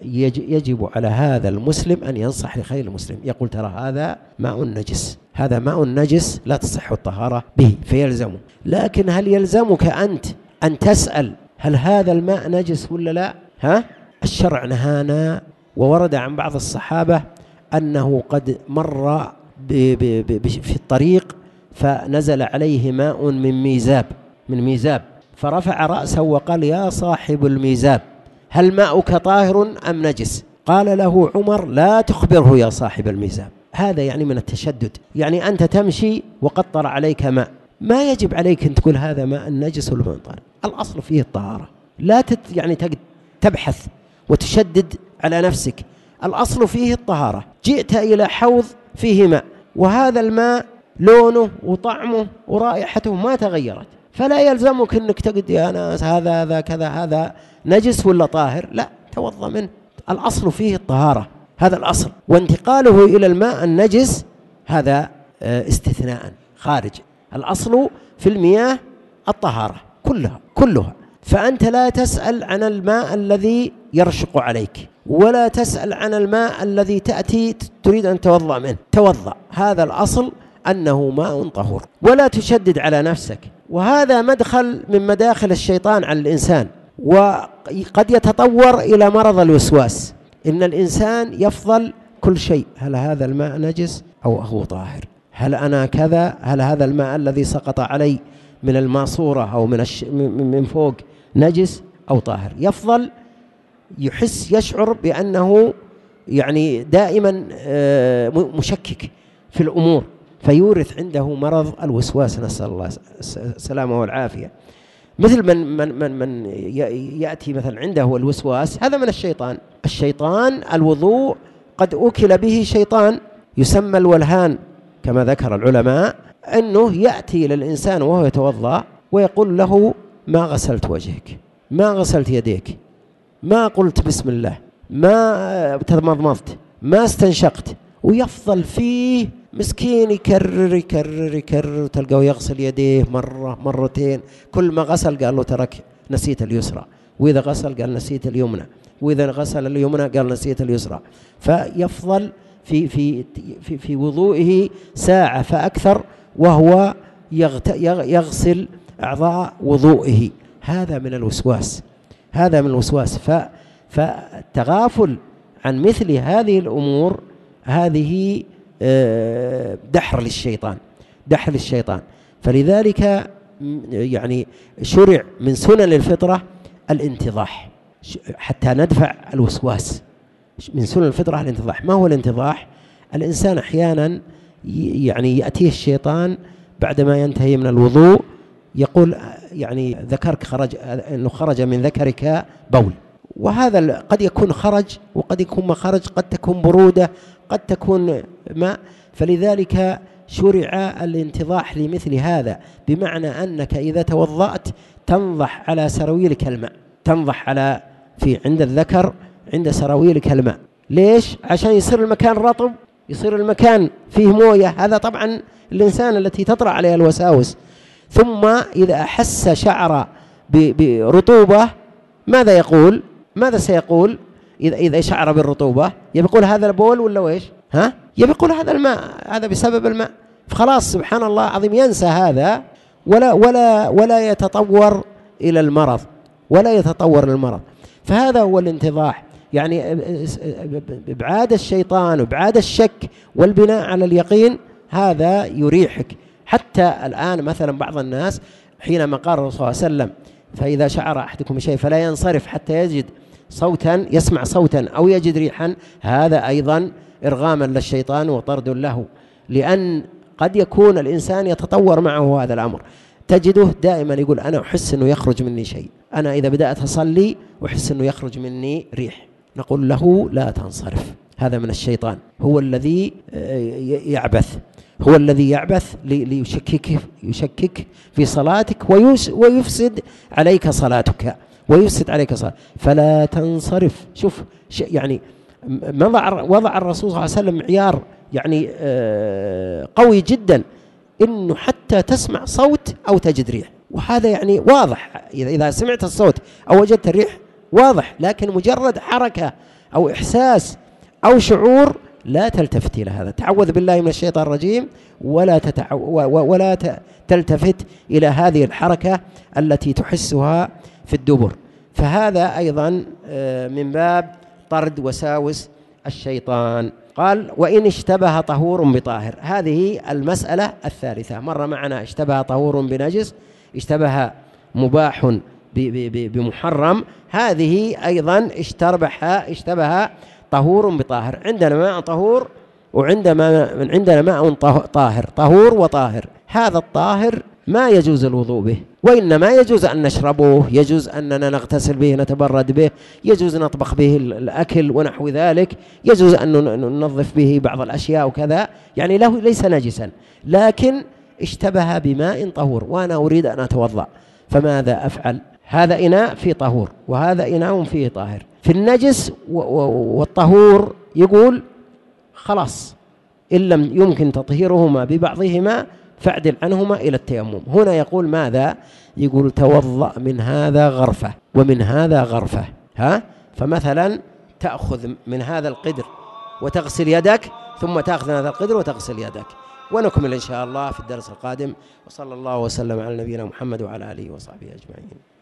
يجب على هذا المسلم أن ينصح لخير المسلم، يقول ترى هذا ماء نجس، هذا ماء نجس لا تصح الطهارة به، فيلزمه. لكن هل يلزمك أنت أن تسأل هل هذا الماء نجس ولا لا؟ ها الشرع نهانا، وورد عن بعض الصحابة أنه قد مر ب ب ب في الطريق فنزل عليه ماء من ميزاب من ميزاب فرفع رأسه وقال يا صاحب الميزاب هل ماؤك طاهر أم نجس؟ قال له عمر لا تخبره يا صاحب الميزاب. هذا يعني من التشدد، يعني أنت تمشي وقد طر عليك ماء، ما يجب عليك أن تقول هذا ماء نجس ولا ماء طاهر، الأصل فيه الطهارة، لا تت يعني تبحث وتشدد على نفسك، الأصل فيه الطهارة. جئت إلى حوض فيه ماء، وهذا الماء لونه وطعمه ورائحته ما تغيرت، فلا يلزمك أنك تقول يا ناس هذا هذا كذا هذا نجس ولا طاهر، لا، توضأ منه. الأصل فيه الطهارة، هذا الأصل، وانتقاله إلى الماء النجس هذا استثناء خارج. الأصل في المياه الطهارة كلها كلها. فأنت لا تسأل عن الماء الذي يرشق عليك، ولا تسأل عن الماء الذي تأتي تريد أن توضأ منه، توضأ، هذا الأصل أنه ماء طهور، ولا تشدد على نفسك. وهذا مدخل من مداخل الشيطان على الإنسان، وقد يتطور إلى مرض الوسواس. إن الإنسان يفضل كل شيء، هل هذا الماء نجس أو هو طاهر؟ هل أنا كذا؟ هل هذا الماء الذي سقط علي من الماسورة أو من الش... من فوق نجس أو طاهر؟ يفضل يحس يشعر بأنه يعني دائما مشكك في الأمور، فيورث عنده مرض الوسواس، نسأل الله السلامة والعافية. مثل من من من من يأتي مثلا عنده الوسواس، هذا من الشيطان. الشيطان الوضوء قد أكل به شيطان يسمى الولهان، كما ذكر العلماء، أنه يأتي للإنسان وهو يتوضأ ويقول له ما غسلت وجهك، ما غسلت يديك، ما قلت بسم الله، ما تمضمضت، ما استنشقت، ويفضل فيه مسكين يكرر يكرر يكرر، تلقاه يغسل يديه مرة مرتين، كل ما غسل قال له ترك نسيت اليسرى، وإذا غسل قال نسيت اليمنى، وإذا غسل اليمنى قال نسيت اليسرى، فيفضل في في في في وضوئه ساعة فأكثر وهو يغسل أعضاء وضوئه. هذا من الوسواس، هذا من الوسواس. فالتغافل عن مثل هذه الأمور هذه دحر للشيطان، دحر للشيطان. فلذلك يعني شرع من سنن الفطرة الانتضاح حتى ندفع الوسواس. من سنن الفطرة الانتضاح. ما هو الانتضاح؟ الإنسان أحيانا يعني يأتيه الشيطان بعدما ينتهي من الوضوء يقول يعني ذكرك خرج، إنه خرج من ذكرك بول، وهذا قد يكون خرج وقد يكون ما خرج، قد تكون برودة قد تكون ماء. فلذلك شرع الانتضاح لمثل هذا، بمعنى أنك إذا توضأت تنضح على سراويلك الماء، تنضح على في عند الذكر عند سراويلك الماء. ليش؟ عشان يصير المكان رطب، يصير المكان فيه موية. هذا طبعا الإنسان التي تطرأ عليه الوساوس. ثم إذا أحس شعر برطوبة ماذا يقول؟ ماذا سيقول إذا إذا شعر بالرطوبة؟ يقول هذا البول ولا ويش؟ ها؟ يقول هذا الماء، هذا بسبب الماء. فخلاص سبحان الله العظيم ينسى هذا ولا ولا ولا يتطور إلى المرض، ولا يتطور للمرض. فهذا هو الانتضاح، يعني إبعاد الشيطان وإبعاد الشك والبناء على اليقين، هذا يريحك. حتى الآن مثلا بعض الناس حينما قال الرسول صلى الله عليه وسلم فإذا شعر أحدكم بشيء فلا ينصرف حتى يجد صوتا، يسمع صوتا أو يجد ريحا، هذا أيضا إرغاما للشيطان وطرد له، لأن قد يكون الإنسان يتطور معه هذا الأمر. تجده دائما يقول أنا أحس أنه يخرج مني شيء، أنا إذا بدأت أصلي أحس أنه يخرج مني ريح، نقول له لا تنصرف، هذا من الشيطان، هو الذي يعبث، هو الذي يعبث ليشكك يشكك في صلاتك ويفسد عليك صلاتك، ويفسد عليك صلاتك، فلا تنصرف. شوف يعني وضع وضع الرسول صلى الله عليه وسلم معيار يعني قوي جدا، إنه حتى تسمع صوت أو تجد ريح، وهذا يعني واضح، إذا سمعت الصوت أو وجدت الريح واضح، لكن مجرد حركة أو إحساس أو شعور لا تلتفت إلى هذا. تعوذ بالله من الشيطان الرجيم، ولا تتعو ولا تلتفت إلى هذه الحركة التي تحسها في الدبر. فهذا أيضا من باب طرد وساوس الشيطان. قال وإن اشتبه طهور بطاهر، هذه المسألة الثالثة. مر معنا اشتبه طهور بنجس، اشتبه مباح بمحرم، هذه أيضا اشتبه اشتبه طهور بطاهر. عندنا ماء طهور وعندما عندنا ماء طاهر، طهور وطاهر. هذا الطاهر ما يجوز الوضوء به، وإنما يجوز أن نشربه، يجوز أننا نغتسل به، نتبرد به، يجوز نطبخ به الأكل ونحو ذلك، يجوز أن ننظف به بعض الأشياء وكذا، يعني له ليس نجسا، لكن اشتبه بماء طهور وأنا أريد أن أتوضأ، فماذا أفعل؟ هذا إناء فيه طهور وهذا إناء فيه طاهر. في النجس والطهور يقول خلاص إن لم يمكن تطهيرهما ببعضهما فاعدل عنهما إلى التيمم. هنا يقول ماذا؟ يقول توضأ من هذا غرفة ومن هذا غرفة، ها؟ فمثلا تأخذ من هذا القدر وتغسل يدك، ثم تأخذ من هذا القدر وتغسل يدك. ونكمل إن شاء الله في الدرس القادم، وصلى الله وسلم على نبينا محمد وعلى آله وصحبه أجمعين.